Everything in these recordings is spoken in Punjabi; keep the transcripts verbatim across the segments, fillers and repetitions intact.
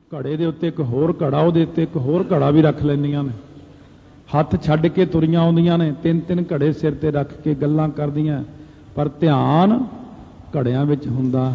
ਘੜੇ ਦੇ ਉੱਤੇ ਇੱਕ ਹੋਰ ਘੜਾ, ਉਹਦੇ ਉੱਤੇ ਇੱਕ ਹੋਰ ਘੜਾ ਵੀ ਰੱਖ ਲੈਂਦੀਆਂ ਨੇ। ਹੱਥ ਛੱਡ ਕੇ ਤੁਰੀਆਂ ਆਉਂਦੀਆਂ ਨੇ, ਤਿੰਨ ਤਿੰਨ ਘੜੇ ਸਿਰ ਤੇ ਰੱਖ ਕੇ ਗੱਲਾਂ ਕਰਦੀਆਂ, ਪਰ ਧਿਆਨ ਘੜਿਆਂ ਵਿੱਚ ਹੁੰਦਾ।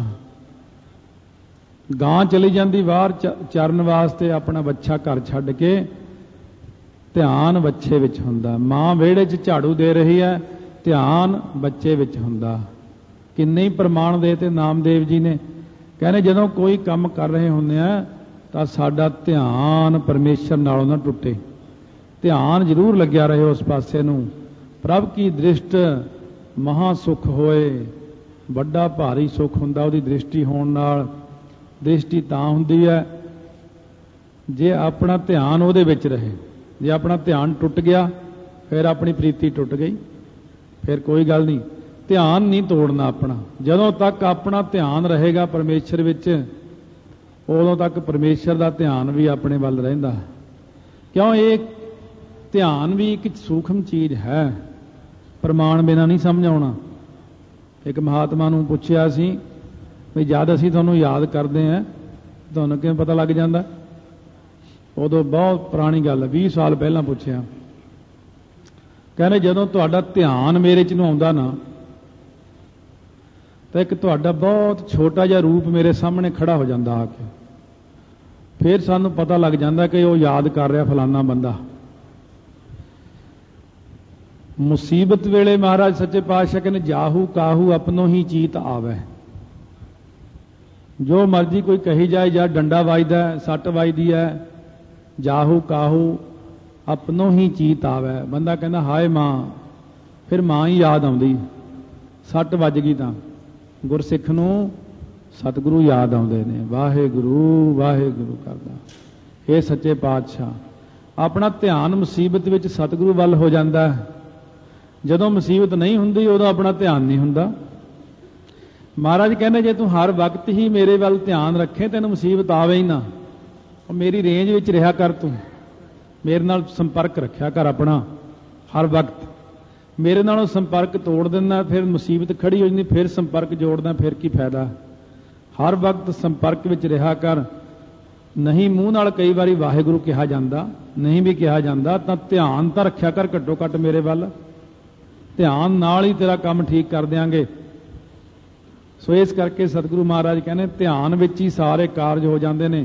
ਗਾਂ ਚਲੀ ਜਾਂਦੀ ਬਾਹਰ ਚਰਨ ਵਾਸਤੇ, ਆਪਣਾ ਵੱਛਾ ਘਰ ਛੱਡ ਕੇ, ਧਿਆਨ ਵੱਛੇ ਵਿੱਚ ਹੁੰਦਾ। ਮਾਂ ਵਿਹੜੇ 'ਚ ਝਾੜੂ ਦੇ ਰਹੀ ਹੈ, ਧਿਆਨ ਬੱਚੇ ਵਿੱਚ ਹੁੰਦਾ। ਕਿੰਨੇ ਹੀ ਪ੍ਰਮਾਣ ਦੇ ਤੇ ਨਾਮਦੇਵ ਜੀ ਨੇ। ਕਹਿੰਦੇ ਜਦੋਂ ਕੋਈ ਕੰਮ ਕਰ ਰਹੇ ਹੁੰਦੇ ਆ ਤਾਂ ਸਾਡਾ ਧਿਆਨ ਪਰਮੇਸ਼ਰ ਨਾਲੋਂ ਨਾ ਟੁੱਟੇ, ਧਿਆਨ ਜ਼ਰੂਰ ਲੱਗਿਆ ਰਹੇ ਉਸ ਪਾਸੇ ਨੂੰ। ਪ੍ਰਭ ਕੀ ਦ੍ਰਿਸ਼ਟ ਮਹਾ ਸੁਖ ਹੋਏ, ਵੱਡਾ ਭਾਰੀ ਸੁਖ ਹੁੰਦਾ ਉਹਦੀ ਦ੍ਰਿਸ਼ਟੀ ਹੋਣ ਨਾਲ। ਦ੍ਰਿਸ਼ਟੀ ਤਾਂ ਹੁੰਦੀ ਹੈ ਜੇ ਆਪਣਾ ਧਿਆਨ ਉਹਦੇ ਵਿੱਚ ਰਹੇ। ਜੇ ਆਪਣਾ ਧਿਆਨ ਟੁੱਟ ਗਿਆ ਫਿਰ ਆਪਣੀ ਪ੍ਰੀਤੀ ਟੁੱਟ ਗਈ, ਫਿਰ ਕੋਈ ਗੱਲ ਨਹੀਂ। ਧਿਆਨ ਨਹੀਂ ਤੋੜਨਾ ਆਪਣਾ। ਜਦੋਂ ਤੱਕ ਆਪਣਾ ਧਿਆਨ ਰਹੇਗਾ ਪਰਮੇਸ਼ਰ ਵਿੱਚ, ਉਦੋਂ ਤੱਕ ਪਰਮੇਸ਼ਰ ਦਾ ਧਿਆਨ ਵੀ ਆਪਣੇ ਵੱਲ ਰਹਿੰਦਾ। ਕਿਉਂ? ਇਹ ਧਿਆਨ ਵੀ ਇੱਕ ਸੂਖਮ ਚੀਜ਼ ਹੈ, ਪ੍ਰਮਾਣ ਬਿਨਾਂ ਨਹੀਂ ਸਮਝ ਆਉਣਾ। ਇੱਕ ਮਹਾਤਮਾ ਨੂੰ ਪੁੱਛਿਆ ਸੀ ਵੀ ਜਦ ਅਸੀਂ ਤੁਹਾਨੂੰ ਯਾਦ ਕਰਦੇ ਹਾਂ ਤੁਹਾਨੂੰ ਕਿਵੇਂ ਪਤਾ ਲੱਗ ਜਾਂਦਾ? ਉਦੋਂ ਬਹੁਤ ਪੁਰਾਣੀ ਗੱਲ, ਵੀਹ ਸਾਲ ਪਹਿਲਾਂ ਪੁੱਛਿਆ। ਕਹਿੰਦੇ ਜਦੋਂ ਤੁਹਾਡਾ ਧਿਆਨ ਮੇਰੇ 'ਚ ਨੂੰ ਆਉਂਦਾ ਨਾ, ਤਾਂ ਇੱਕ ਤੁਹਾਡਾ ਬਹੁਤ ਛੋਟਾ ਜਿਹਾ ਰੂਪ ਮੇਰੇ ਸਾਹਮਣੇ ਖੜਾ ਹੋ ਜਾਂਦਾ ਆ ਕੇ। ਫਿਰ ਸਾਨੂੰ ਪਤਾ ਲੱਗ ਜਾਂਦਾ ਕਿ ਉਹ ਯਾਦ ਕਰ ਰਿਹਾ ਫਲਾਨਾ ਬੰਦਾ। ਮੁਸੀਬਤ ਵੇਲੇ ਮਹਾਰਾਜ ਸੱਚੇ ਪਾਤਸ਼ਾਹ ਕਹਿੰਦੇ ਜਾਹੂ ਕਾਹੂ ਆਪਣੋ ਹੀ ਚੀਤ ਆਵੇ। ਜੋ ਮਰਜ਼ੀ ਕੋਈ ਕਹੀ ਜਾਏ, ਜਾਂ ਡੰਡਾ ਵੱਜਦਾ, ਸੱਟ ਵੱਜਦੀ ਹੈ, ਜਾਹੂ ਕਾਹੂ ਆਪਣੋ ਹੀ ਚੀਤ ਆਵੇ। ਬੰਦਾ ਕਹਿੰਦਾ ਹਾਏ ਮਾਂ, ਫਿਰ ਮਾਂ ਹੀ ਯਾਦ ਆਉਂਦੀ। ਸੱਟ ਵੱਜ ਗਈ ਤਾਂ ਗੁਰਸਿੱਖ ਨੂੰ ਸਤਿਗੁਰੂ ਯਾਦ ਆਉਂਦੇ ਨੇ, ਵਾਹਿਗੁਰੂ ਵਾਹਿਗੁਰੂ ਕਰਦਾ। ਇਹ ਸੱਚੇ ਪਾਤਸ਼ਾਹ ਆਪਣਾ ਧਿਆਨ ਮੁਸੀਬਤ ਵਿੱਚ ਸਤਿਗੁਰੂ ਵੱਲ ਹੋ ਜਾਂਦਾ। ਜਦੋਂ ਮੁਸੀਬਤ ਨਹੀਂ ਹੁੰਦੀ ਉਦੋਂ ਆਪਣਾ ਧਿਆਨ ਨਹੀਂ ਹੁੰਦਾ। ਮਹਾਰਾਜ ਕਹਿੰਦੇ ਜੇ ਤੂੰ ਹਰ ਵਕਤ ਹੀ ਮੇਰੇ ਵੱਲ ਧਿਆਨ ਰੱਖੇ ਤੈਨੂੰ ਮੁਸੀਬਤ ਆਵੇ ਹੀ ਨਾ। ਉਹ ਮੇਰੀ ਰੇਂਜ ਵਿੱਚ ਰਿਹਾ ਕਰ, ਤੂੰ ਮੇਰੇ ਨਾਲ ਸੰਪਰਕ ਰੱਖਿਆ ਕਰ ਆਪਣਾ ਹਰ ਵਕਤ। ਮੇਰੇ ਨਾਲੋਂ ਸੰਪਰਕ ਤੋੜ ਦਿੰਦਾ ਫਿਰ ਮੁਸੀਬਤ ਖੜੀ ਹੋ ਜਾਂਦੀ, ਫਿਰ ਸੰਪਰਕ ਜੋੜਦਾ, ਫਿਰ ਕੀ ਫਾਇਦਾ? ਹਰ ਵਕਤ ਸੰਪਰਕ ਵਿੱਚ ਰਿਹਾ ਕਰ। ਨਹੀਂ ਮੂੰਹ ਨਾਲ ਕਈ ਵਾਰੀ ਵਾਹਿਗੁਰੂ ਕਿਹਾ ਜਾਂਦਾ, ਨਹੀਂ ਵੀ ਕਿਹਾ ਜਾਂਦਾ, ਤਾਂ ਧਿਆਨ ਤਾਂ ਰੱਖਿਆ ਕਰ ਘੱਟੋ ਘੱਟ ਮੇਰੇ ਵੱਲ। ਧਿਆਨ ਨਾਲ ਹੀ ਤੇਰਾ ਕੰਮ ਠੀਕ ਕਰ ਦਿਆਂਗੇ। ਸੋ ਇਸ ਕਰਕੇ ਸਤਿਗੁਰੂ ਮਹਾਰਾਜ ਕਹਿੰਦੇ ਧਿਆਨ ਵਿੱਚ ਹੀ ਸਾਰੇ ਕਾਰਜ ਹੋ ਜਾਂਦੇ ਨੇ।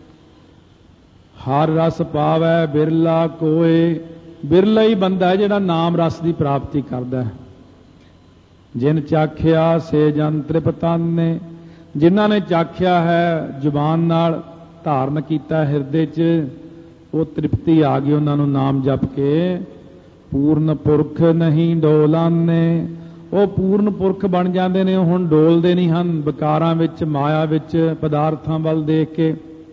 ਹਰ ਰਸ ਪਾਵੈ ਬਿਰਲਾ ਕੋਏ, ਬਿਰਲਾ ਹੀ ਬੰਦਾ ਹੈ ਜਿਹੜਾ ਨਾਮ ਰਸ ਦੀ ਪ੍ਰਾਪਤੀ ਕਰਦਾ ਹੈ। ਜਿਨ ਚਾਖਿਆ ਸੇ ਜਨ ਤ੍ਰਿਪਤਾਨੇ, ਜਿਨ੍ਹਾਂ ਨੇ ਚਾਖਿਆ ਹੈ ਜ਼ੁਬਾਨ ਨਾਲ, ਧਾਰਨ ਕੀਤਾ ਹਿਰਦੇ 'ਚ, ਉਹ ਤ੍ਰਿਪਤੀ ਆ ਗਈ ਉਹਨਾਂ ਨੂੰ ਨਾਮ ਜਪ ਕੇ। ਪੂਰਨ ਪੁਰਖ ਨਹੀਂ ਡੋਲਾਨੇ, ਉਹ ਪੂਰਨ ਪੁਰਖ ਬਣ ਜਾਂਦੇ ਨੇ। ਉਹ ਹੁਣ ਡੋਲਦੇ ਨਹੀਂ ਹਨ ਵਿਕਾਰਾਂ ਵਿੱਚ, ਮਾਇਆ ਵਿੱਚ, ਪਦਾਰਥਾਂ ਵੱਲ ਦੇਖ ਕੇ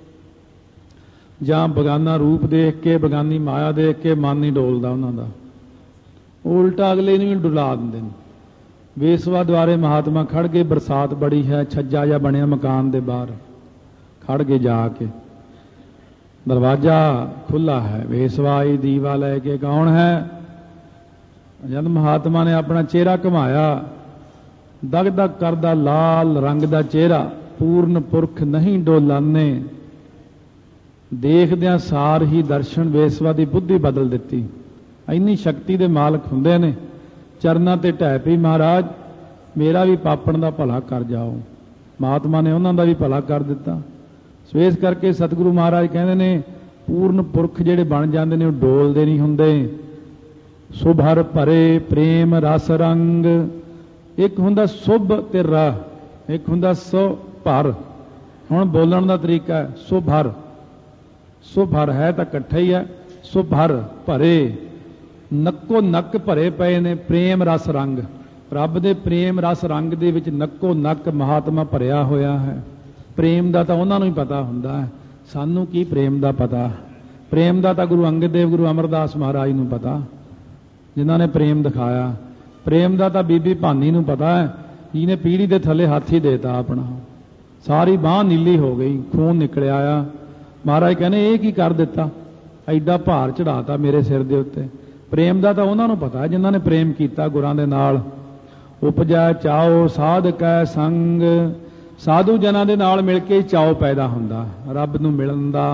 ਜਾਂ ਬਗਾਨਾ ਰੂਪ ਦੇਖ ਕੇ, ਬਗਾਨੀ ਮਾਇਆ ਦੇਖ ਕੇ ਮਨ ਨਹੀਂ ਡੋਲਦਾ ਉਹਨਾਂ ਦਾ। ਉਲਟਾ ਅਗਲੇ ਨੂੰ ਵੀ ਡੁਲਾ ਦਿੰਦੇ ਨੇ। ਵੇਸਵਾ ਦੁਆਰੇ ਮਹਾਤਮਾ ਖੜ ਗਏ, ਬਰਸਾਤ ਬੜੀ ਹੈ, ਛੱਜਾ ਜਿਹਾ ਬਣਿਆ ਮਕਾਨ ਦੇ ਬਾਹਰ ਖੜ ਕੇ, ਜਾ ਕੇ ਦਰਵਾਜ਼ਾ ਖੁੱਲਾ ਹੈ, ਵੇਸਵਾ ਆਈ ਦੀਵਾ ਲੈ ਕੇ, ਕੌਣ ਹੈ? ਜਦ ਮਹਾਤਮਾ ਨੇ ਆਪਣਾ ਚਿਹਰਾ ਘੁਮਾਇਆ, ਦਗ ਦਗ ਕਰਦਾ ਲਾਲ ਰੰਗ ਦਾ ਚਿਹਰਾ, ਪੂਰਨ ਪੁਰਖ ਨਹੀਂ ਡੋਲਾਨੇ। ਦੇਖਦਿਆਂ ਸਾਰ ਹੀ ਦਰਸ਼ਨ ਵੇਸਵਾ ਦੀ ਬੁੱਧੀ ਬਦਲ ਦਿੱਤੀ। ਇੰਨੀ ਸ਼ਕਤੀ ਦੇ ਮਾਲਕ ਹੁੰਦੇ ਨੇ। ਚਰਨਾਂ ਤੇ ਢਹਿ ਪਈ, ਮਹਾਰਾਜ ਮੇਰਾ ਵੀ ਪਾਪਣ ਦਾ ਭਲਾ ਕਰ ਜਾਓ। ਮਹਾਤਮਾ ਨੇ ਉਹਨਾਂ ਦਾ ਵੀ ਭਲਾ ਕਰ ਦਿੱਤਾ। ਸੋ ਇਸ ਕਰਕੇ ਸਤਿਗੁਰੂ ਮਹਾਰਾਜ ਕਹਿੰਦੇ ਨੇ ਪੂਰਨ ਪੁਰਖ ਜਿਹੜੇ ਬਣ ਜਾਂਦੇ ਨੇ ਉਹ ਡੋਲਦੇ ਨਹੀਂ ਹੁੰਦੇ। ਸੁਭਰ ਭਰੇ ਪ੍ਰੇਮ ਰਸ ਰੰਗ, ਇੱਕ ਹੁੰਦਾ ਸੁਭ ਤੇ ਰ, ਇੱਕ ਹੁੰਦਾ ਸੋ ਭਰ। ਹੁਣ ਬੋਲਣ ਦਾ ਤਰੀਕਾ ਹੈ ਸੁਭਰ, ਸੁਭਰ ਹੈ ਤਾਂ ਇਕੱਠਾ ਹੀ ਹੈ। ਸੁਭਰ ਭਰੇ, ਨੱਕੋ ਨੱਕ ਭਰੇ ਪਏ ਨੇ ਪ੍ਰੇਮ ਰਸ ਰੰਗ। ਰੱਬ ਦੇ ਪ੍ਰੇਮ ਰਸ ਰੰਗ ਦੇ ਵਿੱਚ ਨੱਕੋ ਨੱਕ ਮਹਾਤਮਾ ਭਰਿਆ ਹੋਇਆ ਹੈ। ਪ੍ਰੇਮ ਦਾ ਤਾਂ ਉਹਨਾਂ ਨੂੰ ਹੀ ਪਤਾ ਹੁੰਦਾ ਹੈ, ਸਾਨੂੰ ਕੀ ਪ੍ਰੇਮ ਦਾ ਪਤਾ? ਪ੍ਰੇਮ ਦਾ ਤਾਂ ਗੁਰੂ ਅੰਗਦ ਦੇਵ, ਗੁਰੂ ਅਮਰਦਾਸ ਮਹਾਰਾਜ ਨੂੰ ਪਤਾ, ਜਿਨ੍ਹਾਂ ਨੇ ਪ੍ਰੇਮ ਦਿਖਾਇਆ। ਪ੍ਰੇਮ ਦਾ ਤਾਂ ਬੀਬੀ ਭਾਨੀ ਨੂੰ ਪਤਾ ਹੈ, ਜਿਹਨੇ ਪੀੜੀ ਦੇ ਥੱਲੇ ਹੱਥ ਹੀ ਦੇਤਾ ਆਪਣਾ, ਸਾਰੀ ਬਾਂਹ ਨੀਲੀ ਹੋ ਗਈ, ਖੂਨ ਨਿਕਲਿਆ ਆ। ਮਹਾਰਾਜ ਕਹਿੰਦੇ ਇਹ ਕੀ ਕਰ ਦਿੱਤਾ, ਐਡਾ ਭਾਰ ਚੜਾਤਾ ਮੇਰੇ ਸਿਰ ਦੇ ਉੱਤੇ। ਪ੍ਰੇਮ ਦਾ ਤਾਂ ਉਹਨਾਂ ਨੂੰ ਪਤਾ ਜਿਨ੍ਹਾਂ ਨੇ ਪ੍ਰੇਮ ਕੀਤਾ ਗੁਰਾਂ ਦੇ ਨਾਲ। ਉਪਜੈ ਚਾਓ ਸਾਧ ਕੈ ਸੰਗ, ਸਾਧੂ ਜਨਾਂ ਦੇ ਨਾਲ ਮਿਲ ਕੇ ਚਾਅ ਪੈਦਾ ਹੁੰਦਾ ਰੱਬ ਨੂੰ ਮਿਲਣ ਦਾ,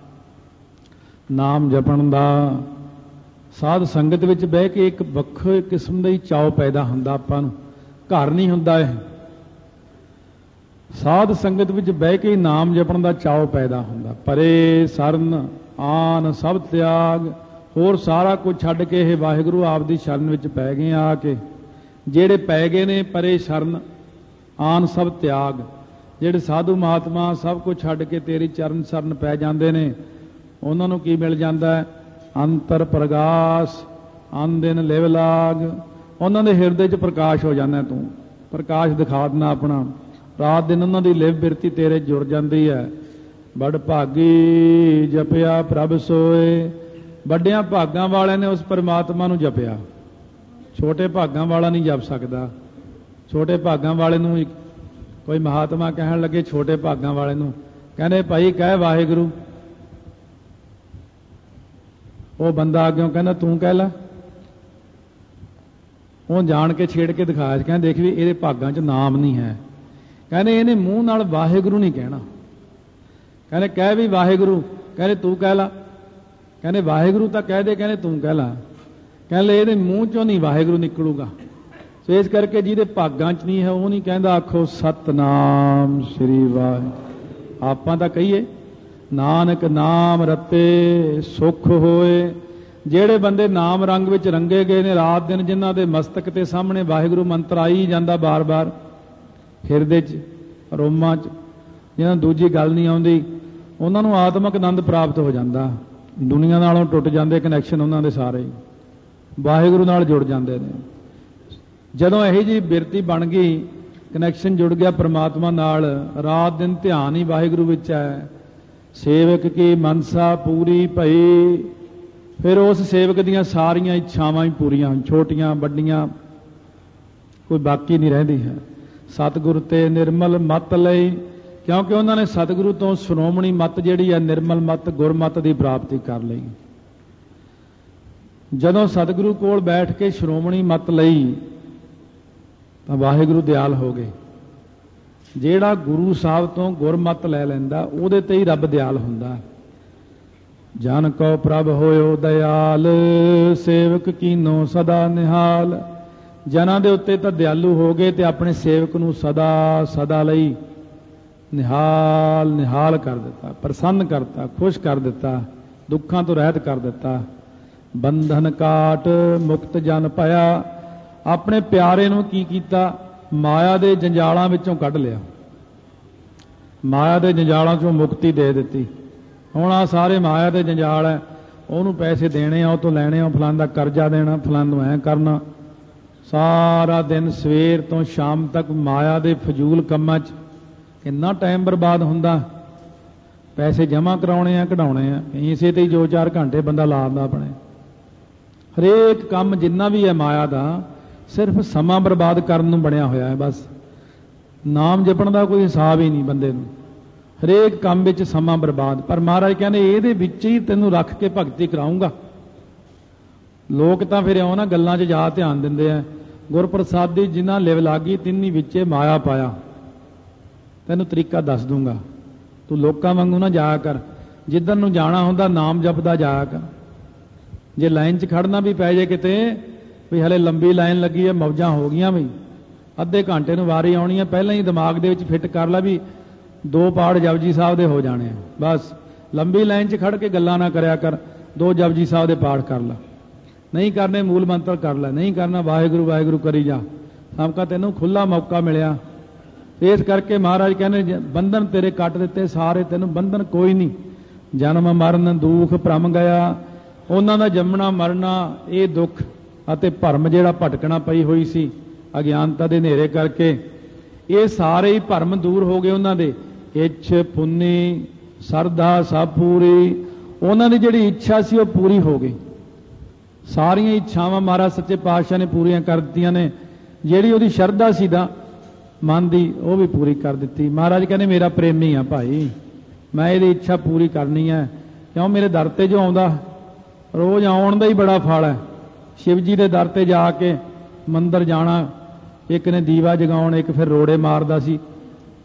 ਨਾਮ ਜਪਣ ਦਾ। ਸਾਧ ਸੰਗਤ ਵਿੱਚ ਬਹਿ ਕੇ ਇੱਕ ਵੱਖਰੇ ਕਿਸਮ ਦਾ ਹੀ ਚਾਅ ਪੈਦਾ ਹੁੰਦਾ ਆਪਾਂ ਨੂੰ, ਘਰ ਨਹੀਂ ਹੁੰਦਾ ਇਹ। ਸਾਧ ਸੰਗਤ ਵਿੱਚ ਬਹਿ ਕੇ ਨਾਮ ਜਪਣ ਦਾ ਚਾਅ ਪੈਦਾ ਹੁੰਦਾ। ਪਰੇ ਸਰਨ ਆਨ ਸਭ ਤਿਆਗ, ਹੋਰ ਸਾਰਾ ਕੁਝ ਛੱਡ ਕੇ ਇਹ ਵਾਹਿਗੁਰੂ ਆਪ ਦੀ ਸ਼ਰਨ ਵਿੱਚ ਪੈ ਗਏ ਆ ਕੇ। ਜਿਹੜੇ ਪੈ ਗਏ ਨੇ ਪਰੇ ਸ਼ਰਨ ਆਨ ਸਭ ਤਿਆਗ, ਜਿਹੜੇ ਸਾਧੂ ਮਹਾਤਮਾ ਸਭ ਕੁਝ ਛੱਡ ਕੇ ਤੇਰੀ ਚਰਨ ਸ਼ਰਨ ਪੈ ਜਾਂਦੇ ਨੇ, ਉਹਨਾਂ ਨੂੰ ਕੀ ਮਿਲ ਜਾਂਦਾ ਹੈ? ਅੰਤਰ ਪ੍ਰਗਾਸ, ਅਨ ਦਿਨ ਲਿਵ ਲਾਗ। ਉਹਨਾਂ ਦੇ ਹਿਰਦੇ 'ਚ ਪ੍ਰਕਾਸ਼ ਹੋ ਜਾਂਦਾ, ਤੂੰ ਪ੍ਰਕਾਸ਼ ਦਿਖਾ ਦੇਣਾ ਆਪਣਾ। ਰਾਤ ਦਿਨ ਉਹਨਾਂ ਦੀ ਲਿਵ ਬਿਰਤੀ ਤੇਰੇ ਜੁੜ ਜਾਂਦੀ ਹੈ। ਬੜ ਭਾਗੀ ਜਪਿਆ ਪ੍ਰਭ ਸੋਏ, ਵੱਡਿਆਂ ਭਾਗਾਂ ਵਾਲਿਆਂ ਨੇ ਉਸ ਪਰਮਾਤਮਾ ਨੂੰ ਜਪਿਆ। ਛੋਟੇ ਭਾਗਾਂ ਵਾਲਾ ਨਹੀਂ ਜਪ ਸਕਦਾ। ਛੋਟੇ ਭਾਗਾਂ ਵਾਲੇ ਨੂੰ ਕੋਈ ਮਹਾਤਮਾ ਕਹਿਣ ਲੱਗੇ, ਛੋਟੇ ਭਾਗਾਂ ਵਾਲੇ ਨੂੰ ਕਹਿੰਦੇ ਭਾਈ ਕਹਿ ਵਾਹਿਗੁਰੂ। ਉਹ ਬੰਦਾ ਅੱਗਿਓਂ ਕਹਿੰਦਾ ਤੂੰ ਕਹਿ ਲੈ। ਉਹ ਜਾਣ ਕੇ ਛੇੜ ਕੇ ਦਿਖਾਇਆ, ਕਹਿੰਦੇ ਦੇਖ ਵੀ ਇਹਦੇ ਭਾਗਾਂ 'ਚ ਨਾਮ ਨਹੀਂ ਹੈ। ਕਹਿੰਦੇ ਇਹਨੇ ਮੂੰਹ ਨਾਲ ਵਾਹਿਗੁਰੂ ਨਹੀਂ ਕਹਿਣਾ। ਕਹਿੰਦੇ ਕਹਿ ਵੀ ਵਾਹਿਗੁਰੂ, ਕਹਿੰਦੇ ਤੂੰ ਕਹਿ ਲਾ। ਕਹਿੰਦੇ ਵਾਹਿਗੁਰੂ ਤਾਂ ਕਹਿ ਦੇ, ਕਹਿੰਦੇ ਤੂੰ ਕਹਿ ਲਾ। ਕਹਿੰਦੇ ਇਹਦੇ ਮੂੰਹ 'ਚੋਂ ਨਹੀਂ ਵਾਹਿਗੁਰੂ ਨਿਕਲੂਗਾ। ਸੋ ਇਸ ਕਰਕੇ ਜਿਹਦੇ ਭਾਗਾਂ 'ਚ ਨਹੀਂ ਹੈ ਉਹ ਨਹੀਂ ਕਹਿੰਦਾ ਆਖੋ ਸਤਨਾਮ ਸ੍ਰੀ ਵਾਹਿਗੁਰੂ। ਆਪਾਂ ਤਾਂ ਕਹੀਏ ਨਾਨਕ ਨਾਮ ਰਤੇ ਸੁਖ ਹੋਏ। ਜਿਹੜੇ ਬੰਦੇ ਨਾਮ ਰੰਗ ਵਿੱਚ ਰੰਗੇ ਗਏ ਨੇ, ਰਾਤ ਦਿਨ ਜਿਨ੍ਹਾਂ ਦੇ ਮਸਤਕ ਤੇ ਸਾਹਮਣੇ ਵਾਹਿਗੁਰੂ ਮੰਤਰ ਆਈ ਜਾਂਦਾ ਬਾਰ-ਬਾਰ ਹਿਰਦੇ 'ਚ ਰੋਮਾਂ 'ਚ, ਜਿਹਨਾਂ ਨੂੰ ਦੂਜੀ ਗੱਲ ਨਹੀਂ ਆਉਂਦੀ, ਉਹਨਾਂ ਨੂੰ ਆਤਮਿਕ ਆਨੰਦ ਪ੍ਰਾਪਤ ਹੋ ਜਾਂਦਾ। ਦੁਨੀਆ ਨਾਲੋਂ ਟੁੱਟ ਜਾਂਦੇ ਕਨੈਕਸ਼ਨ ਉਹਨਾਂ ਦੇ ਸਾਰੇ, ਵਾਹਿਗੁਰੂ ਨਾਲ ਜੁੜ ਜਾਂਦੇ ਨੇ। ਜਦੋਂ ਇਹੋ ਜਿਹੀ ਬਿਰਤੀ ਬਣ ਗਈ, ਕਨੈਕਸ਼ਨ ਜੁੜ ਗਿਆ ਪਰਮਾਤਮਾ ਨਾਲ, ਰਾਤ ਦਿਨ ਧਿਆਨ ਹੀ ਵਾਹਿਗੁਰੂ ਵਿੱਚ ਹੈ। ਸੇਵਕ ਕੀ ਮਨਸਾ ਪੂਰੀ ਭਈ, ਫਿਰ ਉਸ ਸੇਵਕ ਦੀਆਂ ਸਾਰੀਆਂ ਇੱਛਾਵਾਂ ਹੀ ਪੂਰੀਆਂ, ਛੋਟੀਆਂ ਵੱਡੀਆਂ ਕੋਈ ਬਾਕੀ ਨਹੀਂ ਰਹਿੰਦੀ ਹੈ। ਸਤਿਗੁਰ ਤੇ ਨਿਰਮਲ ਮਤ ਲਈ, ਕਿਉਂਕਿ ਉਹਨਾਂ ਨੇ ਸਤਿਗੁਰੂ ਤੋਂ ਸ਼੍ਰੋਮਣੀ ਮਤ ਜਿਹੜੀ ਹੈ, ਨਿਰਮਲ ਮਤ ਗੁਰਮਤ ਦੀ ਪ੍ਰਾਪਤੀ ਕਰ ਲਈ। ਜਦੋਂ ਸਤਿਗੁਰੂ ਕੋਲ ਬੈਠ ਕੇ ਸ਼੍ਰੋਮਣੀ ਮਤ ਲਈ ਤਾਂ ਵਾਹਿਗੁਰੂ ਦਿਆਲ ਹੋ ਗਏ। ਜਿਹੜਾ ਗੁਰੂ ਸਾਹਿਬ ਤੋਂ ਗੁਰਮਤ ਲੈ ਲੈਂਦਾ ਉਹਦੇ ਤੇ ਹੀ ਰੱਬ ਦਿਆਲ ਹੁੰਦਾ। ਜਨ ਕੋ ਪ੍ਰਭ ਹੋਇਓ ਦਿਆਲ, ਸੇਵਕ ਕੀਨੋ ਸਦਾ ਨਿਹਾਲ। ਜਨਾਂ ਦੇ ਉੱਤੇ ਤਾਂ ਦਿਆਲੂ ਹੋ ਗਏ ਤੇ ਆਪਣੇ ਸੇਵਕ ਨੂੰ ਸਦਾ ਸਦਾ ਲਈ ਨਿਹਾਲ ਨਿਹਾਲ ਕਰ ਦਿੱਤਾ, ਪ੍ਰਸੰਨ ਕਰਤਾ, ਖੁਸ਼ ਕਰ ਦਿੱਤਾ, ਦੁੱਖਾਂ ਤੋਂ ਰਹਿਤ ਕਰ ਦਿੱਤਾ। ਬੰਧਨ ਕਾਟ ਮੁਕਤ ਜਨ ਭਇਆ, ਆਪਣੇ ਪਿਆਰੇ ਨੂੰ ਕੀ ਕੀਤਾ? ਮਾਇਆ ਦੇ ਜੰਜਾਲਾਂ ਵਿੱਚੋਂ ਕੱਢ ਲਿਆ, ਮਾਇਆ ਦੇ ਜੰਜਾਲਾਂ ਚੋਂ ਮੁਕਤੀ ਦੇ ਦਿੱਤੀ। ਹੁਣ ਆ ਸਾਰੇ ਮਾਇਆ ਦੇ ਜੰਜਾਲ ਹੈ, ਉਹਨੂੰ ਪੈਸੇ ਦੇਣੇ ਆ, ਉਹ ਤੋਂ ਲੈਣੇ ਆ, ਫਲਾਣ ਦਾ ਕਰਜ਼ਾ ਦੇਣਾ, ਫਲਾਣ ਨੂੰ ਐਂ ਕਰਨਾ। ਸਾਰਾ ਦਿਨ ਸਵੇਰ ਤੋਂ ਸ਼ਾਮ ਤੱਕ ਮਾਇਆ ਦੇ ਫਜ਼ੂਲ ਕੰਮਾਂ 'ਚ ਕਿੰਨਾ ਟਾਈਮ ਬਰਬਾਦ ਹੁੰਦਾ। ਪੈਸੇ ਜਮ੍ਹਾਂ ਕਰਾਉਣੇ ਆ, ਕਢਾਉਣੇ ਆ, ਇਸੇ ਤੇ ਹੀ ਦੋ ਚਾਰ ਘੰਟੇ ਬੰਦਾ ਲਾ ਦਿੰਦਾ ਆਪਣੇ। ਹਰੇਕ ਕੰਮ ਜਿੰਨਾ ਵੀ ਹੈ ਮਾਇਆ ਦਾ, ਸਿਰਫ ਸਮਾਂ ਬਰਬਾਦ ਕਰਨ ਨੂੰ ਬਣਿਆ ਹੋਇਆ ਹੈ। ਬਸ ਨਾਮ ਜਪਣ ਦਾ ਕੋਈ ਹਿਸਾਬ ਹੀ ਨਹੀਂ ਬੰਦੇ ਨੂੰ, ਹਰੇਕ ਕੰਮ ਵਿੱਚ ਸਮਾਂ ਬਰਬਾਦ। ਪਰ ਮਹਾਰਾਜ ਕਹਿੰਦੇ ਇਹਦੇ ਵਿੱਚ ਹੀ ਤੈਨੂੰ ਰੱਖ ਕੇ ਭਗਤੀ ਕਰਾਊਂਗਾ। ਲੋਕ ਤਾਂ ਫਿਰ ਇਉਂ ਨਾ ਗੱਲਾਂ 'ਚ ਜ਼ਿਆਦਾ ਧਿਆਨ ਦਿੰਦੇ ਆ। ਗੁਰਪ੍ਰਸਾਦੀ ਜਿਨ੍ਹਾਂ ਲਿਵ ਲਾਗੀ ਤਿੰਨੀ ਵਿੱਚੇ ਮਾਇਆ ਪਾਇਆ। ਤੈਨੂੰ ਤਰੀਕਾ ਦੱਸ ਦੂੰਗਾ, ਤੂੰ ਲੋਕਾਂ ਵਾਂਗੂ ਨਾ ਜਾਇਆ ਕਰ। ਜਿੱਧਰ ਨੂੰ ਜਾਣਾ ਹੁੰਦਾ ਨਾਮ ਜਪਦਾ ਜਾਇਆ ਕਰ। ਜੇ ਲਾਈਨ 'ਚ ਖੜਨਾ ਵੀ ਪੈ ਜੇ ਕਿਤੇ, ਵੀ ਹਲੇ ਲੰਬੀ ਲਾਈਨ ਲੱਗੀ ਹੈ, ਮੌਜਾਂ ਹੋ ਗਈਆਂ ਬਈ, ਅੱਧੇ ਘੰਟੇ ਨੂੰ ਵਾਰੀ ਆਉਣੀ ਹੈ, ਪਹਿਲਾਂ ਹੀ ਦਿਮਾਗ ਦੇ ਵਿੱਚ ਫਿੱਟ ਕਰ ਲੈ ਵੀ ਦੋ ਪਾਠ ਜਪਜੀ ਸਾਹਿਬ ਦੇ ਹੋ ਜਾਣੇ ਆ। ਬਸ ਲੰਬੀ ਲਾਈਨ 'ਚ ਖੜ ਕੇ ਗੱਲਾਂ ਨਾ ਕਰਿਆ ਕਰ, ਦੋ ਜਪਜੀ ਸਾਹਿਬ ਦੇ ਪਾਠ ਕਰ ਲੈ। ਨਹੀਂ ਕਰਨੇ ਮੂਲ ਮੰਤਰ ਕਰ ਲੈ, ਨਹੀਂ ਕਰਨਾ ਵਾਹਿਗੁਰੂ ਵਾਹਿਗੁਰੂ ਕਰੀ ਜਾ। ਸਭਕਾ ਤੈਨੂੰ ਖੁੱਲਾ ਮੌਕਾ ਮਿਲਿਆ। ਇਸ ਕਰਕੇ ਮਹਾਰਾਜ ਕਹਿੰਦੇ ਬੰਧਨ ਤੇਰੇ ਕੱਟ ਦਿੱਤੇ ਸਾਰੇ, ਤੈਨੂੰ ਬੰਧਨ ਕੋਈ ਨਹੀਂ। ਜਨਮ ਮਰਨ ਦੁੱਖ ਭਰਮ ਗਿਆ, ਉਹਨਾਂ ਦਾ ਜੰਮਣਾ ਮਰਨਾ, ਇਹ ਦੁੱਖ ਅਤੇ ਭਰਮ ਜਿਹੜਾ ਭਟਕਣਾ ਪਈ ਹੋਈ ਸੀ ਅਗਿਆਨਤਾ ਦੇ ਹਨੇਰੇ ਕਰਕੇ, ਇਹ ਸਾਰੇ ਹੀ ਭਰਮ ਦੂਰ ਹੋ ਗਏ ਉਹਨਾਂ ਦੇ। ਇੱਛ ਪੁੰਨੀ ਸਰਦਾ ਸਭ ਪੂਰੀ, ਉਹਨਾਂ ਦੀ ਜਿਹੜੀ ਇੱਛਾ ਸੀ ਉਹ ਪੂਰੀ ਹੋ ਗਈ। ਸਾਰੀਆਂ ਇੱਛਾਵਾਂ ਮਹਾਰਾਜ ਸੱਚੇ ਪਾਤਸ਼ਾਹ ਨੇ ਪੂਰੀਆਂ ਕਰ ਦਿੱਤੀਆਂ ਨੇ। ਜਿਹੜੀ ਉਹਦੀ ਸ਼ਰਧਾ ਸੀ ਦਾ ਮਨ ਦੀ, ਉਹ ਵੀ ਪੂਰੀ ਕਰ ਦਿੱਤੀ। ਮਹਾਰਾਜ ਕਹਿੰਦੇ ਮੇਰਾ ਪ੍ਰੇਮੀ ਆ ਭਾਈ, ਮੈਂ ਇਹਦੀ ਇੱਛਾ ਪੂਰੀ ਕਰਨੀ ਹੈ। ਕਿਉਂ? ਮੇਰੇ ਦਰ ਤੇ ਜੋ ਆਉਂਦਾ, ਰੋਜ਼ ਆਉਣ ਦਾ ਹੀ ਬੜਾ ਫਲ ਹੈ। ਸ਼ਿਵ ਜੀ ਦੇ ਦਰ ਤੇ ਜਾ ਕੇ ਮੰਦਰ ਜਾਣਾ, ਇੱਕ ਨੇ ਦੀਵਾ ਜਗਾਉਣ, ਇੱਕ ਫਿਰ ਰੋੜੇ ਮਾਰਦਾ ਸੀ।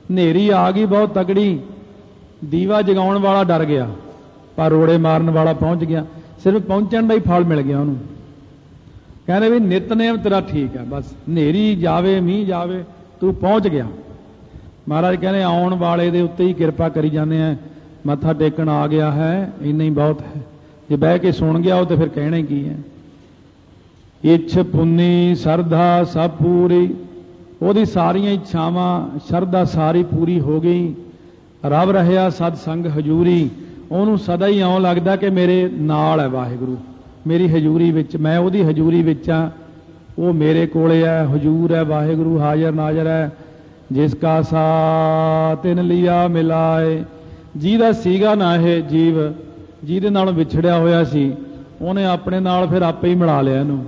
ਹਨੇਰੀ ਆ ਗਈ ਬਹੁਤ ਤਕੜੀ, ਦੀਵਾ ਜਗਾਉਣ ਵਾਲਾ ਡਰ ਗਿਆ ਪਰ ਰੋੜੇ ਮਾਰਨ ਵਾਲਾ ਪਹੁੰਚ ਗਿਆ। ਸਿਰਫ ਪਹੁੰਚਣ ਦਾ ਹੀ ਫਲ ਮਿਲ ਗਿਆ ਉਹਨੂੰ। ਕਹਿੰਦੇ ਵੀ ਨਿਤਨੇਮ ਤੇਰਾ ਠੀਕ ਹੈ, ਬਸ ਹਨੇਰੀ ਜਾਵੇ ਮੀਂਹ ਜਾਵੇ ਤੂੰ ਪਹੁੰਚ ਗਿਆ। ਮਹਾਰਾਜ ਕਹਿੰਦੇ ਆਉਣ ਵਾਲੇ ਦੇ ਉੱਤੇ ਹੀ ਕਿਰਪਾ ਕਰੀ ਜਾਂਦੇ ਆ, ਮੱਥਾ ਟੇਕਣ ਆ ਗਿਆ ਹੈ ਇੰਨਾ ਹੀ ਬਹੁਤ ਹੈ। ਜੇ ਬਹਿ ਕੇ ਸੁਣ ਗਿਆ ਉਹ ਤੇ ਫਿਰ ਕਹਿਣਾ ਹੀ ਕੀ ਹੈ। ਇੱਛ ਪੁੰਨੀ ਸਰਧਾ ਸਭ ਪੂਰੀ, ਉਹਦੀ ਸਾਰੀਆਂ ਇੱਛਾਵਾਂ ਸ਼ਰਧਾ ਸਾਰੀ ਪੂਰੀ ਹੋ ਗਈ। ਰੱਬ ਰਹਿਆ ਸਤ ਸੰਗ ਹਜੂਰੀ, ਉਹਨੂੰ ਸਦਾ ਹੀ ਇਉਂ ਲੱਗਦਾ ਕਿ ਮੇਰੇ ਨਾਲ ਹੈ ਵਾਹਿਗੁਰੂ, ਮੇਰੀ ਹਜੂਰੀ ਵਿੱਚ, ਮੈਂ ਉਹਦੀ ਹਜੂਰੀ ਵਿੱਚ ਆ, ਉਹ ਮੇਰੇ ਕੋਲੇ ਹੈ, ਹਜੂਰ ਹੈ ਵਾਹਿਗੁਰੂ, ਹਾਜ਼ਰ ਨਾਜ਼ਰ ਹੈ। ਜਿਸ ਕਾ ਸਾ ਤਿਨ ਲਿਆ ਮਿਲਾਏ, ਜਿਹਦਾ ਸੀਗਾ ਨਾ ਇਹ ਜੀਵ, ਜਿਹਦੇ ਨਾਲ ਵਿਛੜਿਆ ਹੋਇਆ ਸੀ, ਉਹਨੇ ਆਪਣੇ ਨਾਲ ਫਿਰ ਆਪੇ ਹੀ ਮਿਲਾ ਲਿਆ ਇਹਨੂੰ।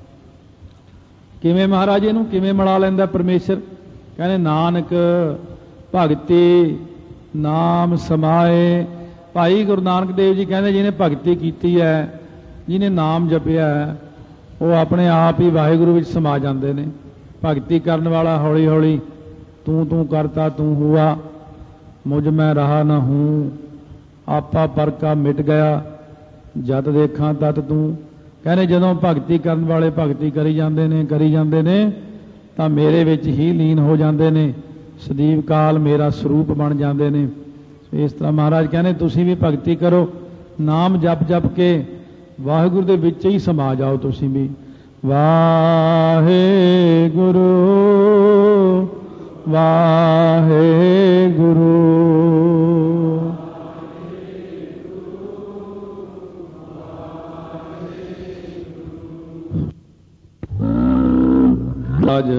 ਕਿਵੇਂ ਮਹਾਰਾਜ ਇਹਨੂੰ ਕਿਵੇਂ ਮਿਲਾ ਲੈਂਦਾ ਪਰਮੇਸ਼ਰ? ਕਹਿੰਦੇ ਨਾਨਕ ਭਗਤੀ ਨਾਮ ਸਮਾਏ। ਭਾਈ ਗੁਰੂ ਨਾਨਕ ਦੇਵ ਜੀ ਕਹਿੰਦੇ ਜਿਹਨੇ ਭਗਤੀ ਕੀਤੀ ਹੈ, ਜਿਹਨੇ ਨਾਮ ਜਪਿਆ ਹੈ, ਉਹ ਆਪਣੇ ਆਪ ਹੀ ਵਾਹਿਗੁਰੂ ਵਿੱਚ ਸਮਾ ਜਾਂਦੇ ਨੇ। ਭਗਤੀ ਕਰਨ ਵਾਲਾ ਹੌਲੀ ਹੌਲੀ ਤੂੰ ਤੂੰ ਕਰਤਾ ਤੂੰ ਹੁਆ, ਮੁਝ ਮੈਂ ਰਹਾ ਨਾ ਹੂੰ, ਆਪਾ ਪਰ ਕਾ ਮਿਟ ਗਿਆ, ਜਦ ਦੇਖਾਂ ਤਤ ਤੂੰ। ਕਹਿੰਦੇ ਜਦੋਂ ਭਗਤੀ ਕਰਨ ਵਾਲੇ ਭਗਤੀ ਕਰੀ ਜਾਂਦੇ ਨੇ ਕਰੀ ਜਾਂਦੇ ਨੇ ਤਾਂ ਮੇਰੇ ਵਿੱਚ ਹੀ ਲੀਨ ਹੋ ਜਾਂਦੇ ਨੇ, ਸਦੀਵ ਕਾਲ ਮੇਰਾ ਸਰੂਪ ਬਣ ਜਾਂਦੇ ਨੇ। ਇਸ ਤਰ੍ਹਾਂ ਮਹਾਰਾਜ ਕਹਿੰਦੇ ਤੁਸੀਂ ਵੀ ਭਗਤੀ ਕਰੋ, ਨਾਮ ਜਪ ਜਪ ਕੇ ਵਾਹਿਗੁਰੂ ਦੇ ਵਿੱਚ ਹੀ ਸਮਾ ਜਾਓ ਤੁਸੀਂ ਵੀ। ਵਾਹਿਗੁਰੂ ਵਾਹਿਗੁਰੂ ਅੱਜ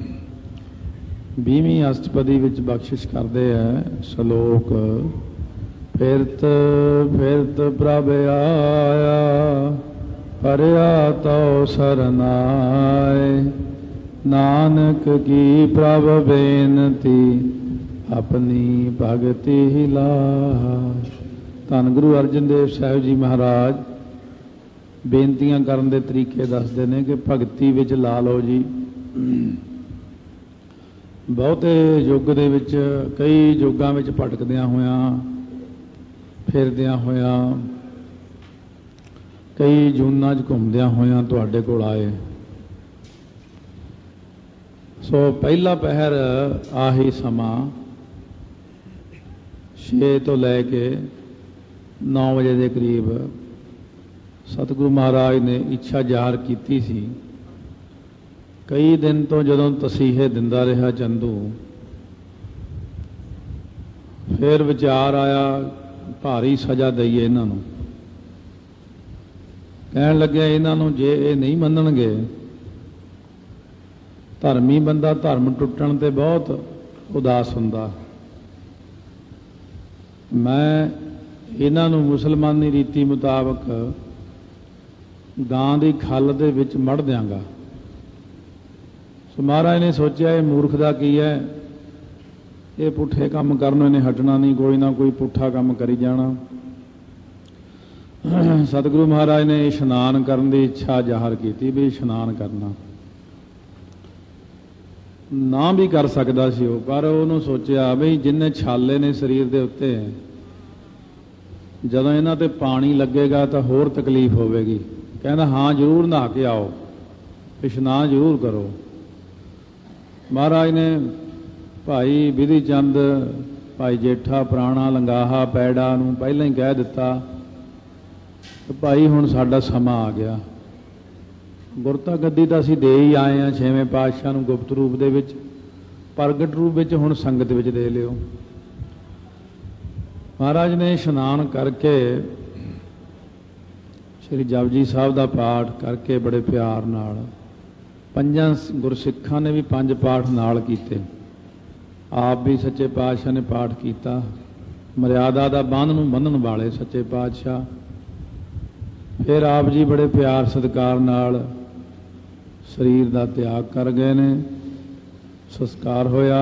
ਵੀਹਵੀਂ ਅਸ਼ਟਪਦੀ ਵਿੱਚ ਬਖਸ਼ਿਸ਼ ਕਰਦੇ ਹੈ ਸ਼ਲੋਕ। ਫਿਰਤ ਫਿਰਤ ਪ੍ਰਭ ਆਇਆ, ਪਰਿਆ ਤਉ ਸਰਨਾਏ, ਨਾਨਕ ਕੀ ਪ੍ਰਭ ਬੇਨਤੀ, ਆਪਣੀ ਭਗਤੀ ਹੀ ਲਾਇ। ਧੰਨ ਗੁਰੂ ਅਰਜਨ ਦੇਵ ਸਾਹਿਬ ਜੀ ਮਹਾਰਾਜ ਬੇਨਤੀਆਂ ਕਰਨ ਦੇ ਤਰੀਕੇ ਦੱਸਦੇ ਨੇ ਕਿ ਭਗਤੀ ਵਿੱਚ ਲਾ ਲਓ ਜੀ। ਬਹੁਤੇ ਯੁੱਗ ਦੇ ਵਿੱਚ, ਕਈ ਯੁੱਗਾਂ ਵਿੱਚ ਭਟਕਦਿਆਂ ਹੋਇਆਂ, ਫਿਰਦਿਆਂ ਹੋਇਆਂ, ਕਈ ਜੂਨਾਂ 'ਚ ਘੁੰਮਦਿਆਂ ਹੋਇਆਂ ਤੁਹਾਡੇ ਕੋਲ ਆਏ। ਸੋ ਪਹਿਲਾ ਪਹਿਰ ਆਹੀ ਸਮਾਂ ਛੇ ਤੋਂ ਲੈ ਕੇ ਨੌ ਵਜੇ ਦੇ ਕਰੀਬ ਸਤਿਗੁਰੂ ਮਹਾਰਾਜ ਨੇ ਇੱਛਾ ਜ਼ਾਹਰ ਕੀਤੀ ਸੀ। ਕਈ ਦਿਨ ਤੋਂ ਜਦੋਂ ਤਸੀਹੇ ਦਿੰਦਾ ਰਿਹਾ ਚੰਦੂ, ਫਿਰ ਵਿਚਾਰ ਆਇਆ ਭਾਰੀ ਸਜ਼ਾ ਦਈਏ ਇਹਨਾਂ ਨੂੰ। ਕਹਿਣ ਲੱਗਿਆ ਇਹਨਾਂ ਨੂੰ ਜੇ ਇਹ ਨਹੀਂ ਮੰਨਣਗੇ, ਧਰਮੀ ਬੰਦਾ ਧਰਮ ਟੁੱਟਣ ਤੇ ਬਹੁਤ ਉਦਾਸ ਹੁੰਦਾ, ਮੈਂ ਇਹਨਾਂ ਨੂੰ ਮੁਸਲਮਾਨੀ ਰੀਤੀ ਮੁਤਾਬਕ ਗਾਂ ਦੀ ਖੱਲ ਦੇ ਵਿੱਚ ਮੜ ਦਿਆਂਗਾ। ਸੋ ਮਹਾਰਾਜ ਨੇ ਸੋਚਿਆ ਇਹ ਮੂਰਖ ਦਾ ਕੀ ਹੈ, ਇਹ ਪੁੱਠੇ ਕੰਮ ਕਰਨੋਂ ਇਹਨੇ ਹਟਣਾ ਨਹੀਂ, ਕੋਈ ਨਾ ਕੋਈ ਪੁੱਠਾ ਕੰਮ ਕਰੀ ਜਾਣਾ। ਸਤਿਗੁਰੂ ਮਹਾਰਾਜ ਨੇ ਇਸ਼ਨਾਨ ਕਰਨ ਦੀ ਇੱਛਾ ਜ਼ਾਹਰ ਕੀਤੀ ਵੀ ਇਸ਼ਨਾਨ ਕਰਨਾ। ਨਾ ਵੀ ਕਰ ਸਕਦਾ ਸੀ ਉਹ, ਪਰ ਉਹਨੂੰ ਸੋਚਿਆ ਬਈ ਜਿੰਨੇ ਛਾਲੇ ਨੇ ਸਰੀਰ ਦੇ ਉੱਤੇ, ਜਦੋਂ ਇਹਨਾਂ ਤੇ ਪਾਣੀ ਲੱਗੇਗਾ ਤਾਂ ਹੋਰ ਤਕਲੀਫ ਹੋਵੇਗੀ। ਕਹਿੰਦਾ ਹਾਂ ਜ਼ਰੂਰ ਨਹਾ ਕੇ ਆਓ, ਇਸ਼ਨਾਨ ਜ਼ਰੂਰ ਕਰੋ। ਮਹਾਰਾਜ ਨੇ ਭਾਈ ਬਿਧੀ ਚੰਦ, ਭਾਈ ਜੇਠਾ, ਪੁਰਾਣਾ, ਲੰਗਾਹਾ, ਪੈੜਾ ਨੂੰ ਪਹਿਲਾਂ ਹੀ ਕਹਿ ਦਿੱਤਾ ਕਿ ਭਾਈ ਹੁਣ ਸਾਡਾ ਸਮਾਂ ਆ ਗਿਆ। ਗੁਰਤਾ ਗੱਦੀ ਤਾਂ ਅਸੀਂ ਦੇ ਹੀ ਆਏ ਹਾਂ ਛੇਵੇਂ ਪਾਤਸ਼ਾਹ ਨੂੰ ਗੁਪਤ ਰੂਪ ਦੇ ਵਿੱਚ, ਪ੍ਰਗਟ ਰੂਪ ਵਿੱਚ ਹੁਣ ਸੰਗਤ ਵਿੱਚ ਦੇ ਲਿਓ। ਮਹਾਰਾਜ ਨੇ ਇਸ਼ਨਾਨ ਕਰਕੇ ਸ਼੍ਰੀ ਜਪਜੀ ਸਾਹਿਬ ਦਾ ਪਾਠ ਕਰਕੇ ਬੜੇ ਪਿਆਰ ਨਾਲ, ਪੰਜਾਂ ਗੁਰਸਿੱਖਾਂ ਨੇ ਵੀ ਪੰਜ ਪਾਠ ਨਾਲ ਕੀਤੇ, ਆਪ ਵੀ ਸੱਚੇ ਪਾਤਸ਼ਾਹ ਨੇ ਪਾਠ ਕੀਤਾ। ਮਰਿਆਦਾ ਦਾ ਬੰਧ ਨੂੰ ਬੰਨਣ ਵਾਲੇ ਸੱਚੇ ਪਾਤਸ਼ਾਹ। ਫਿਰ ਆਪ ਜੀ ਬੜੇ ਪਿਆਰ ਸਤਿਕਾਰ ਨਾਲ ਸਰੀਰ ਦਾ ਤਿਆਗ ਕਰ ਗਏ ਨੇ, ਸੰਸਕਾਰ ਹੋਇਆ।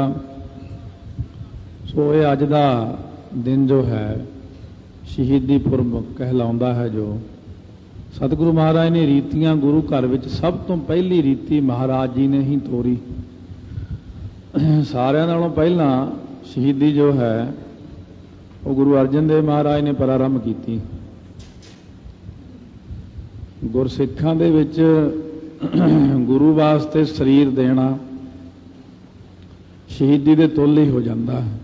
ਸੋ ਇਹ ਅੱਜ ਦਾ ਦਿਨ ਜੋ ਹੈ ਸ਼ਹੀਦੀ ਪੁਰਬ ਕਹਿਲਾਉਂਦਾ ਹੈ। ਜੋ ਸਤਿਗੁਰੂ ਮਹਾਰਾਜ ਨੇ ਰੀਤੀਆਂ ਗੁਰੂ ਘਰ ਵਿੱਚ ਸਭ ਤੋਂ ਪਹਿਲੀ ਰੀਤੀ ਮਹਾਰਾਜ ਜੀ ਨੇ ਹੀ ਤੋਰੀ। ਸਾਰਿਆਂ ਨਾਲੋਂ ਪਹਿਲਾਂ ਸ਼ਹੀਦੀ ਜੋ ਹੈ ਉਹ ਗੁਰੂ ਅਰਜਨ ਦੇਵ ਮਹਾਰਾਜ ਨੇ ਪ੍ਰਾਰੰਭ ਕੀਤੀ। ਗੁਰਸਿੱਖਾਂ ਦੇ ਵਿੱਚ ਗੁਰੂ ਵਾਸਤੇ ਸਰੀਰ ਦੇਣਾ ਸ਼ਹੀਦੀ ਦੇ ਤੁੱਲ ਹੀ ਹੋ ਜਾਂਦਾ ਹੈ।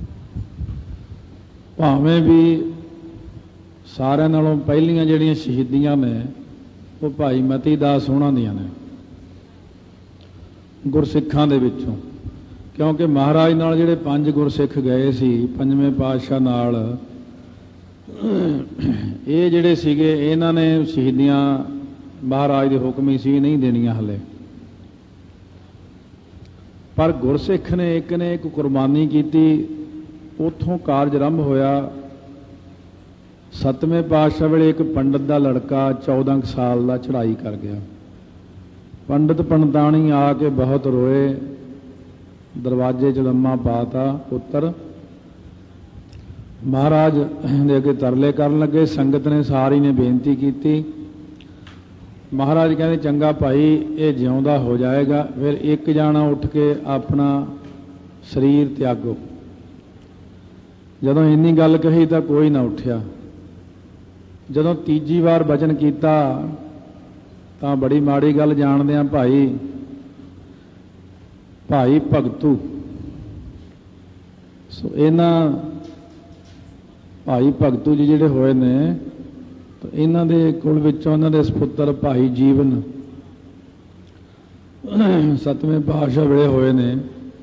ਭਾਵੇਂ ਵੀ ਸਾਰਿਆਂ ਨਾਲੋਂ ਪਹਿਲੀਆਂ ਜਿਹੜੀਆਂ ਸ਼ਹੀਦੀਆਂ ਨੇ ਉਹ ਭਾਈ ਮਤੀ ਦਾਸ ਹੋਣਾ ਦੀਆਂ ਨੇ ਗੁਰਸਿੱਖਾਂ ਦੇ ਵਿੱਚੋਂ, ਕਿਉਂਕਿ ਮਹਾਰਾਜ ਨਾਲ ਜਿਹੜੇ ਪੰਜ ਗੁਰਸਿੱਖ ਗਏ ਸੀ ਪੰਜਵੇਂ ਪਾਤਸ਼ਾਹ ਨਾਲ, ਇਹ ਜਿਹੜੇ ਸੀਗੇ ਇਹਨਾਂ ਨੇ ਸ਼ਹੀਦੀਆਂ ਮਹਾਰਾਜ ਦੇ ਹੁਕਮ ਹੀ ਸੀ ਨਹੀਂ ਦੇਣੀਆਂ ਹਲੇ, ਪਰ ਗੁਰਸਿੱਖ ਨੇ ਇੱਕ ਨੇ ਇੱਕ ਕੁਰਬਾਨੀ ਕੀਤੀ। ਉੱਥੋਂ ਕਾਰਜ ਆਰੰਭ ਹੋਇਆ। ਸੱਤਵੇਂ ਪਾਤਸ਼ਾਹ ਵੇਲੇ ਇੱਕ ਪੰਡਤ ਦਾ ਲੜਕਾ ਚੌਦਾਂ ਕੁ ਸਾਲ ਦਾ ਚੜ੍ਹਾਈ ਕਰ ਗਿਆ। ਪੰਡਤ ਪੰਡਤਾਣੀ ਆ ਕੇ ਬਹੁਤ ਰੋਏ, ਦਰਵਾਜ਼ੇ 'ਚ ਲੰਮਾ ਪਾਤਾ ਪੁੱਤਰ। ਮਹਾਰਾਜ ਦੇ ਅੱਗੇ ਤਰਲੇ ਕਰਨ ਲੱਗੇ। ਸੰਗਤ ਨੇ ਸਾਰੀ ਨੇ ਬੇਨਤੀ ਕੀਤੀ। ਮਹਾਰਾਜ ਕਹਿੰਦੇ ਚੰਗਾ ਭਾਈ ਇਹ ਜਿਉਂਦਾ ਹੋ ਜਾਏਗਾ। ਫਿਰ ਇੱਕ ਜਾਣਾ ਉੱਠ ਕੇ ਆਪਣਾ ਸਰੀਰ ਤਿਆਗੋ। ਜਦੋਂ ਇੰਨੀ ਗੱਲ ਕਹੀ ਤਾਂ ਕੋਈ ਨਾ ਉੱਠਿਆ। ਜਦੋਂ ਤੀਜੀ ਵਾਰ ਬਚਨ ਕੀਤਾ ਤਾਂ ਬੜੀ ਮਾੜੀ ਗੱਲ ਜਾਣਦੇ ਆ ਭਾਈ ਭਾਈ ਭਗਤੂ। ਸੋ ਇਹਨਾਂ ਭਾਈ ਭਗਤੂ ਜੀ ਜਿਹੜੇ ਹੋਏ ਨੇ ਤਾਂ ਇਹਨਾਂ ਦੇ ਕੁਲ ਵਿੱਚੋਂ ਇਹਨਾਂ ਦੇ ਸਪੁੱਤਰ ਭਾਈ ਜੀਵਨ ਸੱਤਵੇਂ ਪਾਤਸ਼ਾਹ ਵੇਲੇ ਹੋਏ ਨੇ।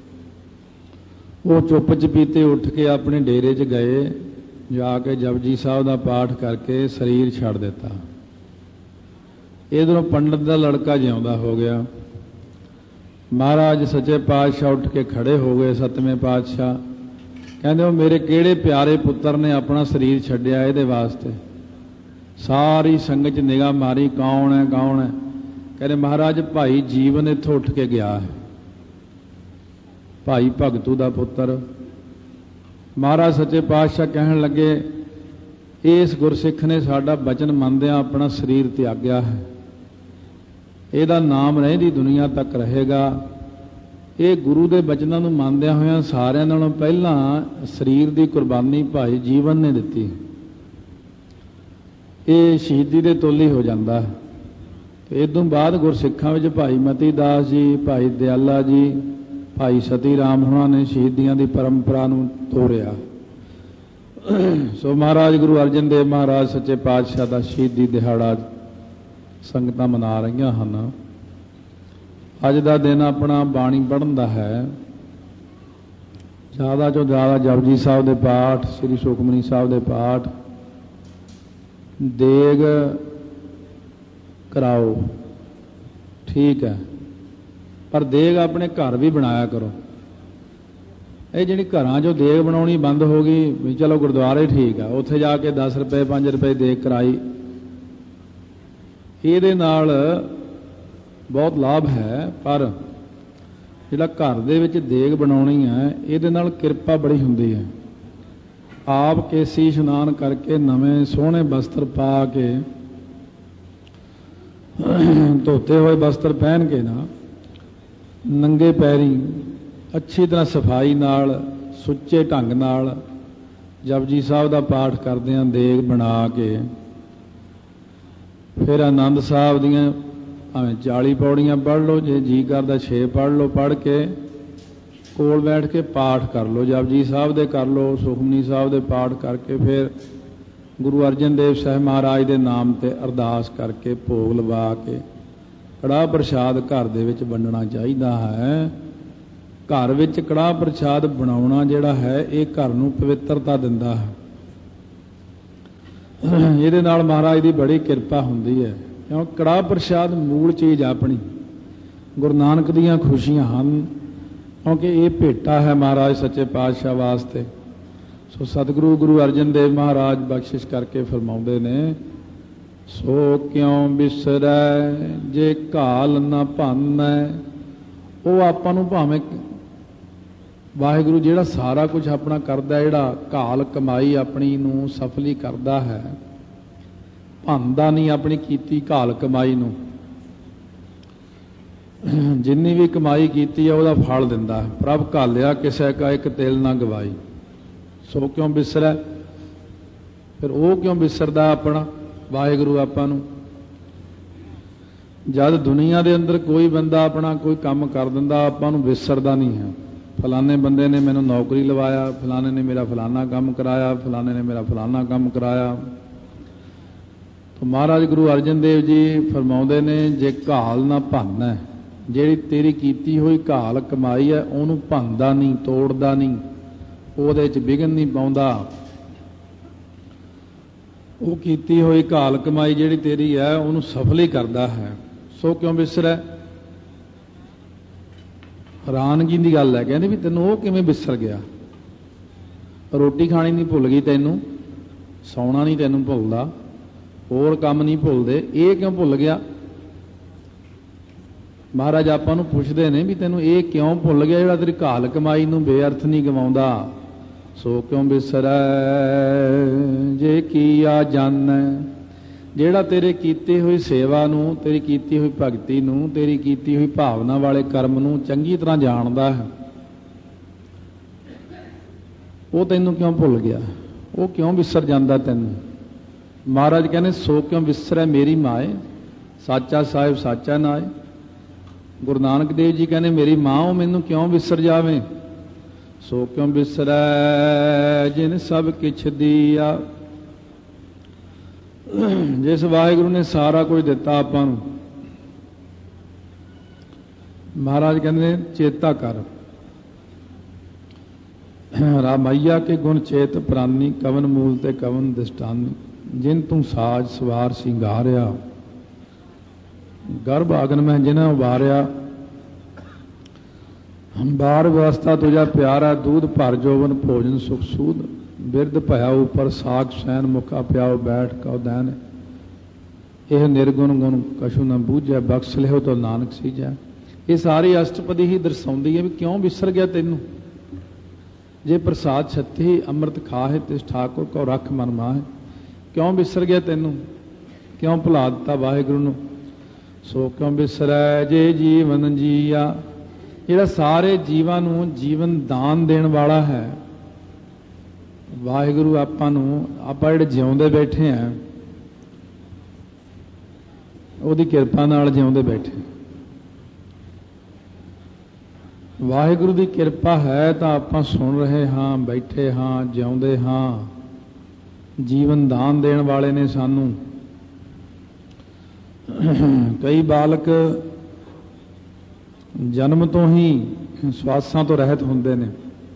ਉਹ ਚੁੱਪ ਚਪੀਤੇ ਉੱਠ ਕੇ ਆਪਣੇ ਡੇਰੇ 'ਚ ਗਏ, ਜਾ ਕੇ ਜਪਜੀ ਸਾਹਿਬ ਦਾ ਪਾਠ ਕਰਕੇ ਸਰੀਰ ਛੱਡ ਦਿੱਤਾ। ਇਧਰੋਂ ਪੰਡਤ ਦਾ ਲੜਕਾ ਜਿਉਂਦਾ ਹੋ ਗਿਆ। ਮਹਾਰਾਜ ਸੱਚੇ ਪਾਤਸ਼ਾਹ ਉੱਠ ਕੇ ਖੜੇ ਹੋ ਗਏ। ਸੱਤਵੇਂ ਪਾਤਸ਼ਾਹ ਕਹਿੰਦੇ ਉਹ ਮੇਰੇ ਕਿਹੜੇ ਪਿਆਰੇ ਪੁੱਤਰ ਨੇ ਆਪਣਾ ਸਰੀਰ ਛੱਡਿਆ ਇਹਦੇ ਵਾਸਤੇ। ਸਾਰੀ ਸੰਗਤ 'ਚ ਨਿਗਾਹ ਮਾਰੀ, ਕੌਣ ਹੈ ਕੌਣ ਹੈ? ਕਹਿੰਦੇ ਮਹਾਰਾਜ ਭਾਈ ਜੀਵਨ ਇੱਥੋਂ ਉੱਠ ਕੇ ਗਿਆ ਹੈ, ਭਾਈ ਭਗਤੂ ਦਾ ਪੁੱਤਰ। ਮਹਾਰਾਜ ਸੱਚੇ ਪਾਤਸ਼ਾਹ ਕਹਿਣ ਲੱਗੇ ਇਸ ਗੁਰਸਿੱਖ ਨੇ ਸਾਡਾ ਬਚਨ ਮੰਨਦਿਆਂ ਆਪਣਾ ਸਰੀਰ ਤਿਆਗਿਆ ਹੈ, ਇਹਦਾ ਨਾਮ ਰਹਿੰਦੀ ਦੁਨੀਆ ਤੱਕ ਰਹੇਗਾ। ਇਹ ਗੁਰੂ ਦੇ ਬਚਨਾਂ ਨੂੰ ਮੰਨਦਿਆਂ ਹੋਇਆਂ ਸਾਰਿਆਂ ਨਾਲੋਂ ਪਹਿਲਾਂ ਸਰੀਰ ਦੀ ਕੁਰਬਾਨੀ ਭਾਈ ਜੀਵਨ ਨੇ ਦਿੱਤੀ। ਇਹ ਸ਼ਹੀਦੀ ਦੇ ਤੁੱਲ ਹੀ ਹੋ ਜਾਂਦਾ। ਤੇ ਇਸ ਤੋਂ ਬਾਅਦ ਗੁਰਸਿੱਖਾਂ ਵਿੱਚ ਭਾਈ ਮਤੀ ਦਾਸ ਜੀ, ਭਾਈ ਦਿਆਲਾ ਜੀ, ਭਾਈ ਸਤੀ ਰਾਮ ਹੋਣਾ ਨੇ ਸ਼ਹੀਦੀਆਂ ਦੀ ਪਰੰਪਰਾ ਨੂੰ ਤੋਰਿਆ। ਸੋ ਮਹਾਰਾਜ ਗੁਰੂ ਅਰਜਨ ਦੇਵ ਮਹਾਰਾਜ ਸੱਚੇ ਪਾਤਸ਼ਾਹ ਦਾ ਸ਼ਹੀਦੀ ਦਿਹਾੜਾ ਸੰਗਤਾਂ ਮਨਾ ਰਹੀਆਂ ਹਨ। ਅੱਜ ਦਾ ਦਿਨ ਆਪਣਾ ਬਾਣੀ ਪੜ੍ਹਨ ਦਾ ਹੈ। ਜ਼ਿਆਦਾ ਤੋਂ ਜ਼ਿਆਦਾ ਜਪਜੀ ਸਾਹਿਬ ਦੇ ਪਾਠ, ਸ੍ਰੀ ਸੁਖਮਨੀ ਸਾਹਿਬ ਦੇ ਪਾਠ, ਦੇਗ ਕਰਾਓ, ਠੀਕ ਹੈ, ਪਰ ਦੇਗ ਆਪਣੇ ਘਰ ਵੀ ਬਣਾਇਆ ਕਰੋ। ਇਹ ਜਿਹੜੀ ਘਰਾਂ 'ਚੋਂ ਦੇਗ ਬਣਾਉਣੀ ਬੰਦ ਹੋ ਗਈ ਵੀ ਚਲੋ ਗੁਰਦੁਆਰੇ ਠੀਕ ਆ, ਉੱਥੇ ਜਾ ਕੇ ਦਸ ਰੁਪਏ ਪੰਜ ਰੁਪਏ ਦੇਗ ਕਰਾਈ, ਇਹਦੇ ਨਾਲ ਬਹੁਤ ਲਾਭ ਹੈ, ਪਰ ਜਿਹੜਾ ਘਰ ਦੇ ਵਿੱਚ ਦੇਗ ਬਣਾਉਣੀ ਹੈ ਇਹਦੇ ਨਾਲ ਕਿਰਪਾ ਬੜੀ ਹੁੰਦੀ ਹੈ। ਆਪ ਕੇਸੀ ਇਸ਼ਨਾਨ ਕਰਕੇ ਨਵੇਂ ਸੋਹਣੇ ਬਸਤਰ ਪਾ ਕੇ, ਧੋਤੇ ਹੋਏ ਬਸਤਰ ਪਹਿਨ ਕੇ ਨਾ, ਨੰਗੇ ਪੈਰੀ ਅੱਛੀ ਤਰ੍ਹਾਂ ਸਫਾਈ ਨਾਲ ਸੁੱਚੇ ਢੰਗ ਨਾਲ ਜਪਜੀ ਸਾਹਿਬ ਦਾ ਪਾਠ ਕਰਦੇ ਹਾਂ ਦੇਗ ਬਣਾ ਕੇ, ਫਿਰ ਆਨੰਦ ਸਾਹਿਬ ਦੀਆਂ ਭਾਵੇਂ ਚਾਲੀ ਪੌੜੀਆਂ ਪੜ੍ਹ ਲਓ, ਜੇ ਜੀ ਕਰਦਾ ਛੇ ਪੜ੍ਹ ਲਓ, ਪੜ੍ਹ ਕੇ ਕੋਲ ਬੈਠ ਕੇ ਪਾਠ ਕਰ ਲਓ, ਜਪਜੀ ਸਾਹਿਬ ਦੇ ਕਰ ਲਓ, ਸੁਖਮਨੀ ਸਾਹਿਬ ਦੇ ਪਾਠ ਕਰਕੇ ਫਿਰ ਗੁਰੂ ਅਰਜਨ ਦੇਵ ਸਾਹਿਬ ਮਹਾਰਾਜ ਦੇ ਨਾਮ ਤੇ ਅਰਦਾਸ ਕਰਕੇ ਭੋਗ ਲਵਾ ਕੇ ਕੜਾਹ ਪ੍ਰਸ਼ਾਦ ਘਰ ਦੇ ਵਿੱਚ ਵੰਡਣਾ ਚਾਹੀਦਾ ਹੈ। ਘਰ ਵਿੱਚ ਕੜਾਹ ਪ੍ਰਸ਼ਾਦ ਬਣਾਉਣਾ ਜਿਹੜਾ ਹੈ ਇਹ ਘਰ ਨੂੰ ਪਵਿੱਤਰਤਾ ਦਿੰਦਾ ਹੈ। ਇਹਦੇ ਨਾਲ ਮਹਾਰਾਜ ਦੀ ਬੜੀ ਕਿਰਪਾ ਹੁੰਦੀ ਹੈ, ਕਿਉਂਕਿ ਕੜਾਹ ਪ੍ਰਸ਼ਾਦ ਮੂਲ ਚੀਜ਼ ਆਪਣੀ ਗੁਰੂ ਨਾਨਕ ਦੀਆਂ ਖੁਸ਼ੀਆਂ ਹਨ, ਕਿਉਂਕਿ ਇਹ ਭੇਟਾ ਹੈ ਮਹਾਰਾਜ ਸੱਚੇ ਪਾਤਸ਼ਾਹ ਵਾਸਤੇ। ਸੋ ਸਤਿਗੁਰੂ ਗੁਰੂ ਅਰਜਨ ਦੇਵ ਮਹਾਰਾਜ ਬਖਸ਼ਿਸ਼ ਕਰਕੇ ਫਰਮਾਉਂਦੇ ਨੇ, ਸੋ ਕਿਉਂ ਬਿਸਰੈ ਜੇ ਘਾਲ ਨਾ ਭਾਨੈ। ਉਹ ਆਪਾਂ ਨੂੰ ਭਾਵੇਂ ਵਾਹਿਗੁਰੂ ਜਿਹੜਾ ਸਾਰਾ ਕੁਝ ਆਪਣਾ ਕਰਦਾ, ਜਿਹੜਾ ਘਾਲ ਕਮਾਈ ਆਪਣੀ ਨੂੰ ਸਫਲੀ ਕਰਦਾ ਹੈ, ਭੰਦਾ ਨਹੀਂ ਆਪਣੀ ਕੀਤੀ ਘਾਲ ਕਮਾਈ ਨੂੰ। ਜਿੰਨੀ ਵੀ ਕਮਾਈ ਕੀਤੀ ਹੈ ਉਹਦਾ ਫਲ ਦਿੰਦਾ। ਪ੍ਰਭ ਘਾਲਿਆ ਕਿਸੇ ਕਾ ਇੱਕ ਤਿਲ ਨਾ ਗਵਾਈ, ਸੋ ਕਿਉਂ ਵਿਸਰੈ। ਫਿਰ ਉਹ ਕਿਉਂ ਵਿਸਰਦਾ ਆਪਣਾ ਵਾਹਿਗੁਰੂ ਆਪਾਂ ਨੂੰ? ਜਦ ਦੁਨੀਆ ਦੇ ਅੰਦਰ ਕੋਈ ਬੰਦਾ ਆਪਣਾ ਕੋਈ ਕੰਮ ਕਰ ਦਿੰਦਾ, ਆਪਾਂ ਨੂੰ ਵਿਸਰਦਾ ਨਹੀਂ ਹੈ। ਫਲਾਣੇ ਬੰਦੇ ਨੇ ਮੈਨੂੰ ਨੌਕਰੀ ਲਵਾਇਆ, ਫਲਾਣੇ ਨੇ ਮੇਰਾ ਫਲਾਣਾ ਕੰਮ ਕਰਾਇਆ, ਫਲਾਣੇ ਨੇ ਮੇਰਾ ਫਲਾਣਾ ਕੰਮ ਕਰਾਇਆ। ਤਾਂ ਮਹਾਰਾਜ ਗੁਰੂ ਅਰਜਨ ਦੇਵ ਜੀ ਫਰਮਾਉਂਦੇ ਨੇ, ਜੇ ਘਾਲ ਨਾ ਭੰਨ ਹੈ, ਜਿਹੜੀ ਤੇਰੀ ਕੀਤੀ ਹੋਈ ਘਾਲ ਕਮਾਈ ਹੈ ਉਹਨੂੰ ਭੰਨਦਾ ਨਹੀਂ, ਤੋੜਦਾ ਨਹੀਂ, ਉਹਦੇ 'ਚ ਵਿਘਨ ਨਹੀਂ ਪਾਉਂਦਾ। ਉਹ ਕੀਤੀ ਹੋਈ ਘਾਲ ਕਮਾਈ ਜਿਹੜੀ ਤੇਰੀ ਹੈ ਉਹਨੂੰ ਸਫਲ ਹੀ ਕਰਦਾ ਹੈ। ਸੋ ਕਿਉਂ ਵਿਸਰੈ। ਹੈਰਾਨਗੀ ਦੀ ਗੱਲ ਹੈ, ਕਹਿੰਦੇ ਵੀ ਤੈਨੂੰ ਉਹ ਕਿਵੇਂ ਵਿਸਰ ਗਿਆ? ਰੋਟੀ ਖਾਣੀ ਨਹੀਂ ਭੁੱਲ ਗਈ ਤੈਨੂੰ, ਸੌਣਾ ਨਹੀਂ ਤੈਨੂੰ ਭੁੱਲਦਾ, ਹੋਰ ਕੰਮ ਨਹੀਂ ਭੁੱਲਦੇ, ਇਹ ਕਿਉਂ ਭੁੱਲ ਗਿਆ? ਮਹਾਰਾਜ ਆਪਾਂ ਨੂੰ ਪੁੱਛਦੇ ਨੇ ਵੀ ਤੈਨੂੰ ਇਹ ਕਿਉਂ ਭੁੱਲ ਗਿਆ ਜਿਹੜਾ ਤੇਰੀ ਘਾਲ ਕਮਾਈ ਨੂੰ ਬੇਅਰਥ ਨਹੀਂ ਗਵਾਉਂਦਾ? ਸੋ ਕਿਉਂ ਵਿਸਰੈ ਜੇ ਕੀਆ ਜਾਣੈ। ਜਿਹੜਾ ਤੇਰੇ ਕੀਤੀ ਹੋਈ ਸੇਵਾ ਨੂੰ, ਤੇਰੀ ਕੀਤੀ ਹੋਈ ਭਗਤੀ ਨੂੰ, ਤੇਰੀ ਕੀਤੀ ਹੋਈ ਭਾਵਨਾ ਵਾਲੇ ਕਰਮ ਨੂੰ ਚੰਗੀ ਤਰ੍ਹਾਂ ਜਾਣਦਾ ਹੈ, ਉਹ ਤੈਨੂੰ ਕਿਉਂ ਭੁੱਲ ਗਿਆ? ਉਹ ਕਿਉਂ ਵਿਸਰ ਜਾਂਦਾ ਤੈਨੂੰ? ਮਹਾਰਾਜ ਕਹਿੰਦੇ ਸੋ ਕਿਉਂ ਵਿਸਰੈ ਮੇਰੀ ਮਾਏ, ਸਾਚਾ ਸਾਹਿਬ ਸਾਚਾ ਨਾਏ। ਗੁਰੂ ਨਾਨਕ ਦੇਵ ਜੀ ਕਹਿੰਦੇ ਮੇਰੀ ਮਾਂ ਉਹ ਮੈਨੂੰ ਕਿਉਂ ਵਿਸਰ ਜਾਵੇ? ਸੋ ਕਿਉਂ ਵਿਸਰੈ ਜਿਨ ਸਭ ਕਿਛ ਦੀਆ। ਜਿਸ ਵਾਹਿਗੁਰੂ ਨੇ ਸਾਰਾ ਕੁਝ ਦਿੱਤਾ ਆਪਾਂ ਨੂੰ, ਮਹਾਰਾਜ ਕਹਿੰਦੇ ਚੇਤਾ ਕਰ। ਰਾਮਈਆ ਕੇ ਗੁਣ ਚੇਤ ਪ੍ਰਾਨੀ, ਕਵਨ ਮੂਲ ਤੇ ਕਵਨ ਦਿਸ਼ਟਾਨੀ। ਜਿਨ ਤੂੰ ਸਾਜ ਸਵਾਰ ਸਿੰਗਾਰਿਆ, ਗਰਭ ਆਗਨ ਮੈਂ ਜਿਨ੍ਹਾਂ ਉਬਾਰਿਆ। ਬਾਰ ਵਿਵਸਥਾ ਤੁਝਾ ਪਿਆਰਾ, ਦੂਧ ਭਰ ਜੋਵਨ ਭੋਜਨ ਸੁਖ ਸੂਦ। ਬਿਰਧ ਭਇਆ ਉਪਰ ਸਾਖ ਸੈਨ, ਮੁਖਾ ਪਿਆਓ ਬੈਠ ਕਉ ਦੈਨ। ਇਹ ਨਿਰਗੁਣ ਗੁਣ ਕਛੂ ਨਾ ਬੂਝੈ, ਬਖਸ਼ ਲਿਓ ਤੋ ਨਾਨਕ ਸੀਜੈ। ਇਹ ਸਾਰੀ ਅਸ਼ਟਪਦੀ ਹੀ ਦਰਸਾਉਂਦੀ ਹੈ ਵੀ ਕਿਉਂ ਵਿਸਰ ਗਿਆ ਤੈਨੂੰ? ਜੇ ਪ੍ਰਸਾਦ ਛੱਤੀ ਅੰਮ੍ਰਿਤ ਖਾਹੇ ਤਿਸ ਠਾਕੁਰ ਕੋ ਰੱਖ ਮਨ ਮਾਹੇ। ਕਿਉਂ ਵਿਸਰ ਗਿਆ ਤੈਨੂੰ? ਕਿਉਂ ਭੁਲਾ ਦਿੱਤਾ ਵਾਹਿਗੁਰੂ ਨੂੰ? ਸੋ ਕਿਉਂ ਵਿਸਰੈ ਜੇ ਜੀਵਨ ਜੀਆ। ਜਿਹੜਾ ਸਾਰੇ ਜੀਵਾਂ ਨੂੰ ਜੀਵਨ ਦਾਨ ਦੇਣ ਵਾਲਾ ਹੈ ਵਾਹਿਗੁਰੂ, ਆਪਾਂ ਨੂੰ, ਆਪਾਂ ਜਿਹੜੇ ਜਿਉਂਦੇ ਬੈਠੇ ਆ ਉਹਦੀ ਕਿਰਪਾ ਨਾਲ ਜਿਉਂਦੇ ਬੈਠੇ। ਵਾਹਿਗੁਰੂ ਦੀ ਕਿਰਪਾ ਹੈ ਤਾਂ ਆਪਾਂ ਸੁਣ ਰਹੇ ਹਾਂ, ਬੈਠੇ ਹਾਂ, ਜਿਉਂਦੇ ਹਾਂ। ਜੀਵਨ ਦਾਨ ਦੇਣ ਵਾਲੇ ਨੇ ਸਾਨੂੰ। ਕਈ ਬਾਲਕ ਜਨਮ ਤੋਂ ਹੀ ਸਵਾਸਾਂ ਤੋਂ ਰਹਿਤ ਹੁੰਦੇ ਨੇ,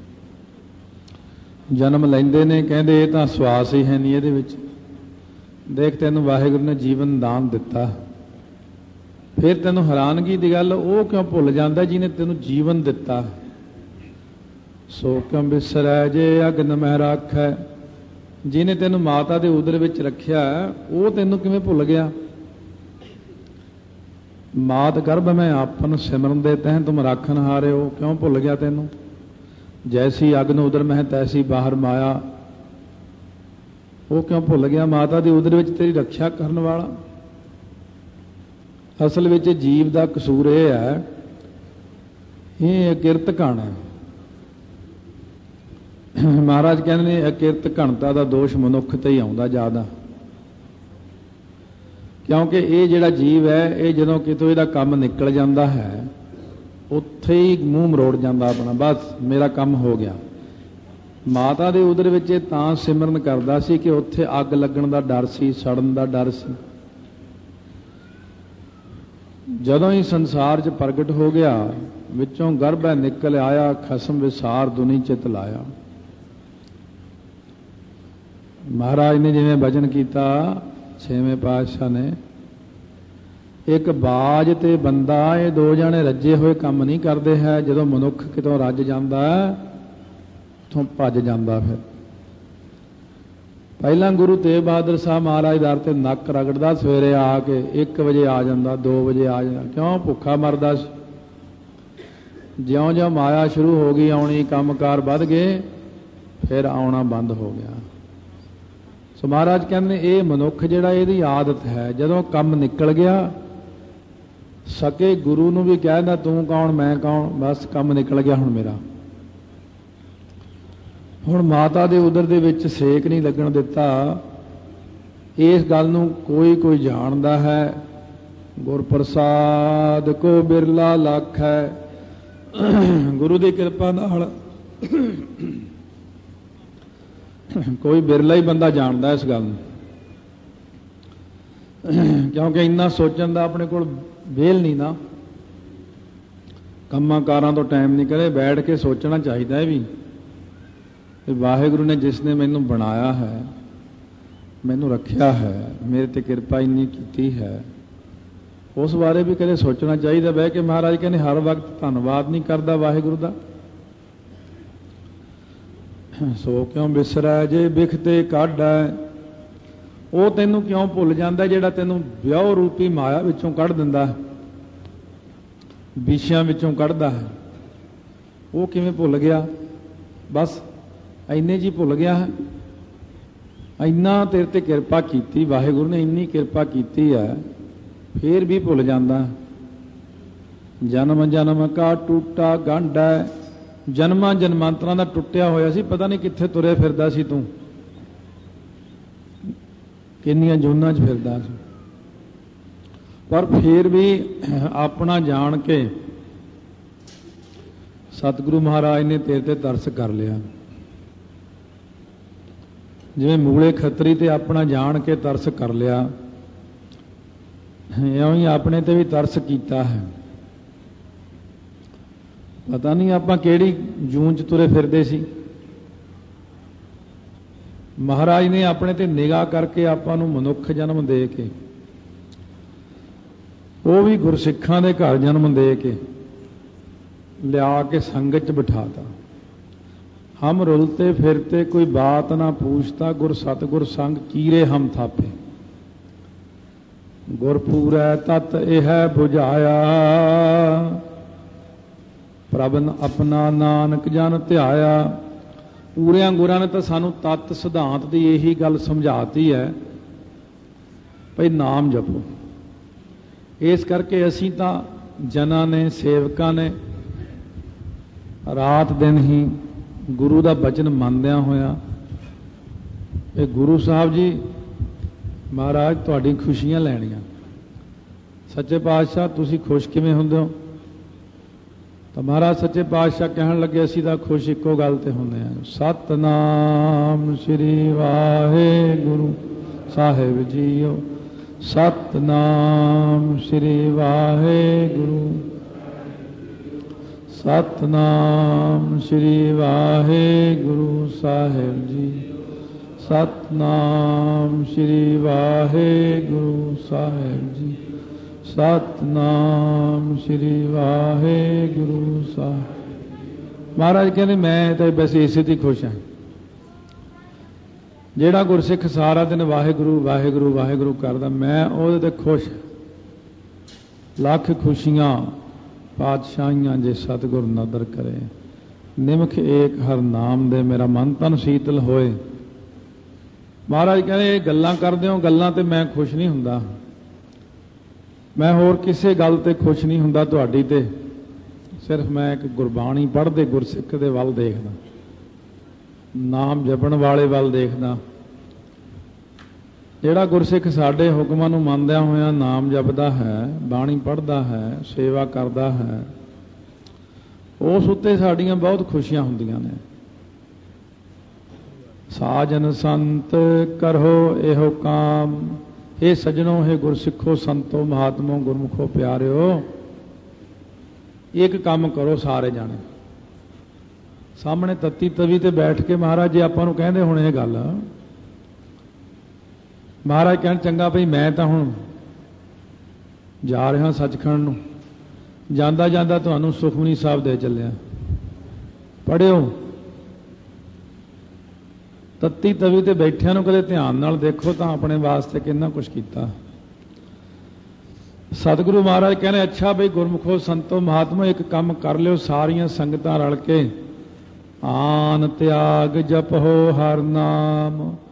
ਜਨਮ ਲੈਂਦੇ ਨੇ, ਕਹਿੰਦੇ ਇਹ ਤਾਂ ਸਵਾਸ ਹੀ ਹੈ ਨਹੀਂ ਇਹਦੇ ਵਿੱਚ। ਦੇਖ ਤੈਨੂੰ ਵਾਹਿਗੁਰੂ ਨੇ ਜੀਵਨ ਦਾਨ ਦਿੱਤਾ, ਫਿਰ ਤੈਨੂੰ ਹੈਰਾਨਗੀ ਦੀ ਗੱਲ ਉਹ ਕਿਉਂ ਭੁੱਲ ਜਾਂਦਾ ਜਿਹਨੇ ਤੈਨੂੰ ਜੀਵਨ ਦਿੱਤਾ? ਸੋ ਕਿਉਂ ਵਿਸਰੈ ਜੇ ਅਗਨ ਮਹਿ ਰਾਖੈ। ਜਿਹਨੇ ਤੈਨੂੰ ਮਾਤਾ ਦੇ ਉਦਰ ਵਿੱਚ ਰੱਖਿਆ ਉਹ ਤੈਨੂੰ ਕਿਵੇਂ ਭੁੱਲ ਗਿਆ? ਮਾਤ ਗਰਭ ਮੈਂ ਆਪਨ ਸਿਮਰਨ ਦੇ ਤਹਿ ਤੁਮ ਰਾਖਨ ਹਾਰਿਓ। ਕਿਉਂ ਭੁੱਲ ਗਿਆ ਤੈਨੂੰ? ਜੈਸੀ ਅਗਨ ਉਦਰ ਮਹਿ ਤੈਸੀ ਬਾਹਰ ਮਾਇਆ। ਉਹ ਕਿਉਂ ਭੁੱਲ ਗਿਆ? ਮਾਤਾ ਦੇ ਉਦਰ ਵਿੱਚ ਤੇਰੀ ਰੱਖਿਆ ਕਰਨ ਵਾਲਾ। ਅਸਲ ਵਿੱਚ ਜੀਵ ਦਾ ਕਸੂਰ ਇਹ ਹੈ, ਇਹ ਅਕਿਰਤ ਘਣ ਹੈ। ਮਹਾਰਾਜ ਕਹਿੰਦੇ ਨੇ ਅਕਿਰਤ ਘਣਤਾ ਦਾ ਦੋਸ਼ ਮਨੁੱਖ ਤੇ ਹੀ ਆਉਂਦਾ ਜ਼ਿਆਦਾ, ਕਿਉਂਕਿ ਇਹ ਜਿਹੜਾ ਜੀਵ ਹੈ ਇਹ ਜਦੋਂ ਕਿਤੋਂ ਇਹਦਾ ਕੰਮ ਨਿਕਲ ਜਾਂਦਾ ਹੈ ਉੱਥੇ ਹੀ ਮੂੰਹ ਮਰੋੜ ਜਾਂਦਾ ਆਪਣਾ, ਬਸ ਮੇਰਾ ਕੰਮ ਹੋ ਗਿਆ। ਮਾਤਾ ਦੇ ਉਦਰ ਵਿੱਚ ਇਹ ਤਾਂ ਸਿਮਰਨ ਕਰਦਾ ਸੀ ਕਿ ਉੱਥੇ ਅੱਗ ਲੱਗਣ ਦਾ ਡਰ ਸੀ, ਸੜਨ ਦਾ ਡਰ ਸੀ। ਜਦੋਂ ਹੀ ਸੰਸਾਰ 'ਚ ਪ੍ਰਗਟ ਹੋ ਗਿਆ, ਵਿੱਚੋਂ ਗਰਭੈ ਨਿਕਲ ਆਇਆ, ਖਸਮ ਵਿਸਾਰ ਦੁਨੀ ਚਿਤ ਲਾਇਆ। ਮਹਾਰਾਜ ਨੇ ਜਿਵੇਂ ਭਜਨ ਕੀਤਾ ਛੇਵੇਂ ਪਾਤਸ਼ਾਹ ਨੇ, ਇੱਕ ਬਾਜ ਤੇ ਬੰਦਾ ਇਹ ਦੋ ਜਣੇ ਰੱਜੇ ਹੋਏ ਕੰਮ ਨਹੀਂ ਕਰਦੇ ਹੈ। ਜਦੋਂ ਮਨੁੱਖ ਕਿਤੋਂ ਰੱਜ ਜਾਂਦਾ ਉੱਥੋਂ ਭੱਜ ਜਾਂਦਾ। ਫਿਰ ਪਹਿਲਾਂ ਗੁਰੂ ਤੇਗ ਬਹਾਦਰ ਸਾਹਿਬ ਮਹਾਰਾਜ ਦਰ ਤੇ ਨੱਕ ਰਗੜਦਾ, ਸਵੇਰੇ ਆ ਕੇ ਇੱਕ ਵਜੇ ਆ ਜਾਂਦਾ, ਦੋ ਵਜੇ ਆ ਜਾਂਦਾ। ਕਿਉਂ? ਭੁੱਖਾ ਮਰਦਾ ਸੀ। ਜਿਉਂ-ਜਿਉਂ ਮਾਇਆ ਸ਼ੁਰੂ ਹੋ ਗਈ ਆਉਣੀ, ਕੰਮਕਾਰ ਵੱਧ ਗਏ, ਫਿਰ ਆਉਣਾ ਬੰਦ ਹੋ ਗਿਆ। ਸੋ ਮਹਾਰਾਜ ਕਹਿੰਦੇ ਇਹ ਮਨੁੱਖ ਜਿਹੜਾ ਇਹਦੀ ਆਦਤ ਹੈ, ਜਦੋਂ ਕੰਮ ਨਿਕਲ ਗਿਆ ਸਕੇ ਗੁਰੂ ਨੂੰ ਵੀ ਕਹਿ ਦਿੰਦਾ ਤੂੰ ਕੌਣ ਮੈਂ ਕੌਣ, ਬਸ ਕੰਮ ਨਿਕਲ ਗਿਆ ਹੁਣ ਮੇਰਾ। ਹੁਣ ਮਾਤਾ ਦੇ ਉਦਰ ਦੇ ਵਿੱਚ ਸੇਕ ਨਹੀਂ ਲੱਗਣ ਦਿੱਤਾ। ਇਸ ਗੱਲ ਨੂੰ ਕੋਈ ਕੋਈ ਜਾਣਦਾ ਹੈ। ਗੁਰ ਪ੍ਰਸਾਦ ਕੋ ਬਿਰਲਾ ਲੱਖ ਹੈ। ਗੁਰੂ ਦੀ ਕਿਰਪਾ ਨਾਲ ਕੋਈ ਬਿਰਲਾ ਹੀ ਬੰਦਾ ਜਾਣਦਾ ਇਸ ਗੱਲ ਨੂੰ, ਕਿਉਂਕਿ ਇੰਨਾ ਸੋਚਣ ਦਾ ਆਪਣੇ ਕੋਲ ਵੇਲ ਨਹੀਂ ਨਾ, ਕੰਮਾਂ ਕਾਰਾਂ ਤੋਂ ਟਾਈਮ ਨਹੀਂ ਕਰੇ। ਬੈਠ ਕੇ ਸੋਚਣਾ ਚਾਹੀਦਾ ਹੈ ਵੀ ਵਾਹਿਗੁਰੂ ਨੇ ਜਿਸ ਨੇ ਮੈਨੂੰ ਬਣਾਇਆ ਹੈ, ਮੈਨੂੰ ਰੱਖਿਆ ਹੈ, ਮੇਰੇ ਤੇ ਕਿਰਪਾ ਇੰਨੀ ਕੀਤੀ ਹੈ, ਉਸ ਬਾਰੇ ਵੀ ਕਦੇ ਸੋਚਣਾ ਚਾਹੀਦਾ ਬਹਿ ਕੇ। ਮਹਾਰਾਜ ਕਹਿੰਦੇ ਹਰ ਵਕਤ ਧੰਨਵਾਦ ਨਹੀਂ ਕਰਦਾ ਵਾਹਿਗੁਰੂ ਦਾ। ਸੋ ਕਿਉਂ ਬਿਸਰੈ ਜੇ ਬਿਖਤੇ ਕਾਢੈ, ਉਹ ਤੈਨੂੰ ਕਿਉਂ ਭੁੱਲ ਜਾਂਦਾ ਜਿਹੜਾ ਤੈਨੂੰ ਵਿਆਹ ਰੂਪੀ ਮਾਇਆ ਵਿੱਚੋਂ ਕੱਢ ਦਿੰਦਾ, ਵਿਸ਼ਿਆਂ ਵਿੱਚੋਂ ਕੱਢਦਾ ਹੈ। ਉਹ ਕਿਵੇਂ ਭੁੱਲ ਗਿਆ? ਬਸ ਇੰਨੇ ਜੀ ਭੁੱਲ ਗਿਆ ਹੈ। ਇੰਨਾ ਤੇਰੇ ਤੇ ਕਿਰਪਾ ਕੀਤੀ ਵਾਹਿਗੁਰੂ ਨੇ, ਇੰਨੀ ਕਿਰਪਾ ਕੀਤੀ ਹੈ, ਫੇਰ ਵੀ ਭੁੱਲ ਜਾਂਦਾ। ਜਨਮ ਜਨਮ ਕਾ ਟੂਟਾ ਗੰਢ ਹੈ, ਜਨਮਾਂ ਜਨਮਾਂਤਰਾਂ ਦਾ ਟੁੱਟਿਆ ਹੋਇਆ ਸੀ, ਪਤਾ ਨਹੀਂ ਕਿੱਥੇ ਤੁਰਿਆ ਫਿਰਦਾ ਸੀ ਤੂੰ, ਕਿੰਨੀਆਂ ਜੂਨਾਂ 'ਚ ਫਿਰਦਾ ਸੀ, ਪਰ ਫੇਰ ਵੀ ਆਪਣਾ ਜਾਣ ਕੇ ਸਤਿਗੁਰੂ ਮਹਾਰਾਜ ਨੇ ਤੇਰੇ ਤੇ ਤਰਸ ਕਰ ਲਿਆ। ਜਿਵੇਂ ਮੂਲੇ ਖੱਤਰੀ ਤੇ ਆਪਣਾ ਜਾਣ ਕੇ ਤਰਸ ਕਰ ਲਿਆ, ਇਉਂ ਹੀ ਆਪਣੇ ਤੇ ਵੀ ਤਰਸ ਕੀਤਾ ਹੈ। ਪਤਾ ਨਹੀਂ ਆਪਾਂ ਕਿਹੜੀ ਜੂਨ 'ਚ ਤੁਰੇ ਫਿਰਦੇ ਸੀ। ਮਹਾਰਾਜ ਨੇ ਆਪਣੇ ਤੇ ਨਿਗਾਹ ਕਰਕੇ ਆਪਾਂ ਨੂੰ ਮਨੁੱਖ ਜਨਮ ਦੇ ਕੇ, ਉਹ ਵੀ ਗੁਰਸਿੱਖਾਂ ਦੇ ਘਰ ਜਨਮ ਦੇ ਕੇ ਲਿਆ ਕੇ ਸੰਗਤ 'ਚ ਬਿਠਾਤਾ। ਹਮ ਰੁਲਤੇ ਫਿਰਤੇ ਕੋਈ ਬਾਤ ਨਾ ਪੁੱਛਤਾ, ਗੁਰ ਸਤਿਗੁਰ ਸੰਗ ਕੀਰੇ ਹਮ ਥਾਪੇ। ਗੁਰਪੂਰੈ ਤਤ ਇਹ ਬੁਝਾਇਆ, ਪ੍ਰਭ ਆਪਣਾ ਨਾਨਕ ਜਨ ਧਿਆਇਆ। ਪੂਰਿਆਂ ਗੁਰਾਂ ਨੇ ਤਾਂ ਸਾਨੂੰ ਤਤ ਸਿਧਾਂਤ ਦੀ ਇਹੀ ਗੱਲ ਸਮਝਾਤੀ ਹੈ ਭਈ ਨਾਮ ਜਪੋ। ਇਸ ਕਰਕੇ ਅਸੀਂ ਤਾਂ ਜਨਾਂ ਨੇ, ਸੇਵਕਾਂ ਨੇ ਰਾਤ ਦਿਨ ਹੀ ਗੁਰੂ ਦਾ ਬਚਨ ਮੰਨਦਿਆਂ ਹੋਇਆ, ਇਹ ਗੁਰੂ ਸਾਹਿਬ ਜੀ ਮਹਾਰਾਜ ਤੁਹਾਡੀ ਖੁਸ਼ੀਆਂ ਲੈਣੀਆਂ। ਸੱਚੇ ਪਾਤਸ਼ਾਹ ਤੁਸੀਂ ਖੁਸ਼ ਕਿਵੇਂ ਹੁੰਦੇ ਹੋ? ਤਾਂ ਮਹਾਰਾਜ ਸੱਚੇ ਪਾਤਸ਼ਾਹ ਕਹਿਣ ਲੱਗੇ ਅਸੀਂ ਤਾਂ ਖੁਸ਼ ਇੱਕੋ ਗੱਲ ਤੇ ਹੁੰਦੇ ਹਾਂ, ਸਤਨਾਮ ਸ੍ਰੀ ਵਾਹਿਗੁਰੂ ਸਾਹਿਬ ਜੀਓ, ਸਤਨਾਮ ਸ੍ਰੀ ਵਾਹਿਗੁਰੂ, ਸਤਨਾਮ ਸ੍ਰੀ ਵਾਹਿਗੁਰੂ ਸਾਹਿਬ ਜੀ, ਸਤਨਾਮ ਸ੍ਰੀ ਵਾਹਿਗੁਰੂ ਸਾਹਿਬ ਜੀ, ਸਤਨਾਮ ਸ੍ਰੀ ਵਾਹਿਗੁਰੂ ਸਾਹਿਬ। ਮਹਾਰਾਜ ਕਹਿੰਦੇ ਮੈਂ ਤਾਂ ਵੈਸੇ ਇਸੇ ਤੇ ਖੁਸ਼ ਹਾਂ। ਜਿਹੜਾ ਗੁਰਸਿੱਖ ਸਾਰਾ ਦਿਨ ਵਾਹਿਗੁਰੂ ਵਾਹਿਗੁਰੂ ਵਾਹਿਗੁਰੂ ਕਰਦਾ, ਮੈਂ ਉਹਦੇ ਤੇ ਖੁਸ਼। ਲੱਖ ਖੁਸ਼ੀਆਂ ਪਾਤਸ਼ਾਹੀਆਂ ਜੇ ਸਤਿਗੁਰ ਨਦਰ ਕਰੇ, ਨਿਮਖ ਏਕ ਹਰ ਨਾਮ ਦੇ ਮੇਰਾ ਮਨ ਤਨ ਸੀਤਲ ਹੋਏ। ਮਹਾਰਾਜ ਕਹਿੰਦੇ ਇਹ ਗੱਲਾਂ ਕਰਦੇ ਹੋ, ਗੱਲਾਂ ਤੇ ਮੈਂ ਖੁਸ਼ ਨਹੀਂ ਹੁੰਦਾ, ਮੈਂ ਹੋਰ ਕਿਸੇ ਗੱਲ ਤੇ ਖੁਸ਼ ਨਹੀਂ ਹੁੰਦਾ ਤੁਹਾਡੀ ਤੇ, ਸਿਰਫ ਮੈਂ ਇੱਕ ਗੁਰਬਾਣੀ ਪੜ੍ਹਦੇ ਗੁਰਸਿੱਖ ਦੇ ਵੱਲ ਦੇਖਦਾ, ਨਾਮ ਜਪਣ ਵਾਲੇ ਵੱਲ ਦੇਖਦਾ। ਜਿਹੜਾ ਗੁਰਸਿੱਖ ਸਾਡੇ ਹੁਕਮਾਂ ਨੂੰ ਮੰਨਦਿਆਂ ਹੋਇਆਂ ਨਾਮ ਜਪਦਾ ਹੈ, ਬਾਣੀ ਪੜ੍ਹਦਾ ਹੈ, ਸੇਵਾ ਕਰਦਾ ਹੈ, ਉਸ ਉੱਤੇ ਸਾਡੀਆਂ ਬਹੁਤ ਖੁਸ਼ੀਆਂ ਹੁੰਦੀਆਂ ਨੇ। ਸਾਜਨ ਸੰਤ ਕਰੋ ਇਹੋ ਕਾਮ, ਇਹ ਸਜਣੋ ਹੈ ਗੁਰਸਿੱਖੋ ਸੰਤੋ ਮਹਾਤਮੋ ਗੁਰਮੁਖੋ ਪਿਆਰਿਓ, ਇੱਕ ਕੰਮ ਕਰੋ ਸਾਰੇ ਜਾਣੇ। ਸਾਹਮਣੇ ਤੱਤੀ ਤਵੀ ਤੇ ਬੈਠ ਕੇ ਮਹਾਰਾਜ ਜੀ ਆਪਾਂ ਨੂੰ ਕਹਿੰਦੇ ਹੁਣ ਇਹ ਗੱਲ, ਮਹਾਰਾਜ ਕਹਿਣ ਚੰਗਾ ਭਈ ਮੈਂ ਤਾਂ ਹੁਣ ਜਾ ਰਿਹਾ ਸੱਚਖੰਡ ਨੂੰ, ਜਾਂਦਾ ਜਾਂਦਾ ਤੁਹਾਨੂੰ ਸੁਖਮਨੀ ਸਾਹਿਬ ਦੇ ਚੱਲਿਆ, ਪੜ੍ਹਿਓ। ਤੱਤੀ ਤਵੀ ਤੇ ਬੈਠਿਆਂ ਨੂੰ ਕਦੇ ਧਿਆਨ ਨਾਲ ਦੇਖੋ ਤਾਂ ਆਪਣੇ ਵਾਸਤੇ ਕਿੰਨਾ ਕੁਛ ਕੀਤਾ। ਸਤਿਗੁਰੂ ਮਹਾਰਾਜ ਕਹਿੰਦੇ ਅੱਛਾ ਬਈ ਗੁਰਮੁਖੋ ਸੰਤੋ ਮਹਾਤਮਾ ਇੱਕ ਕੰਮ ਕਰ ਲਿਓ, ਸਾਰੀਆਂ ਸੰਗਤਾਂ ਰਲ ਕੇ ਆਨ ਤਿਆਗ ਜਪੋ ਹਰ ਨਾਮ,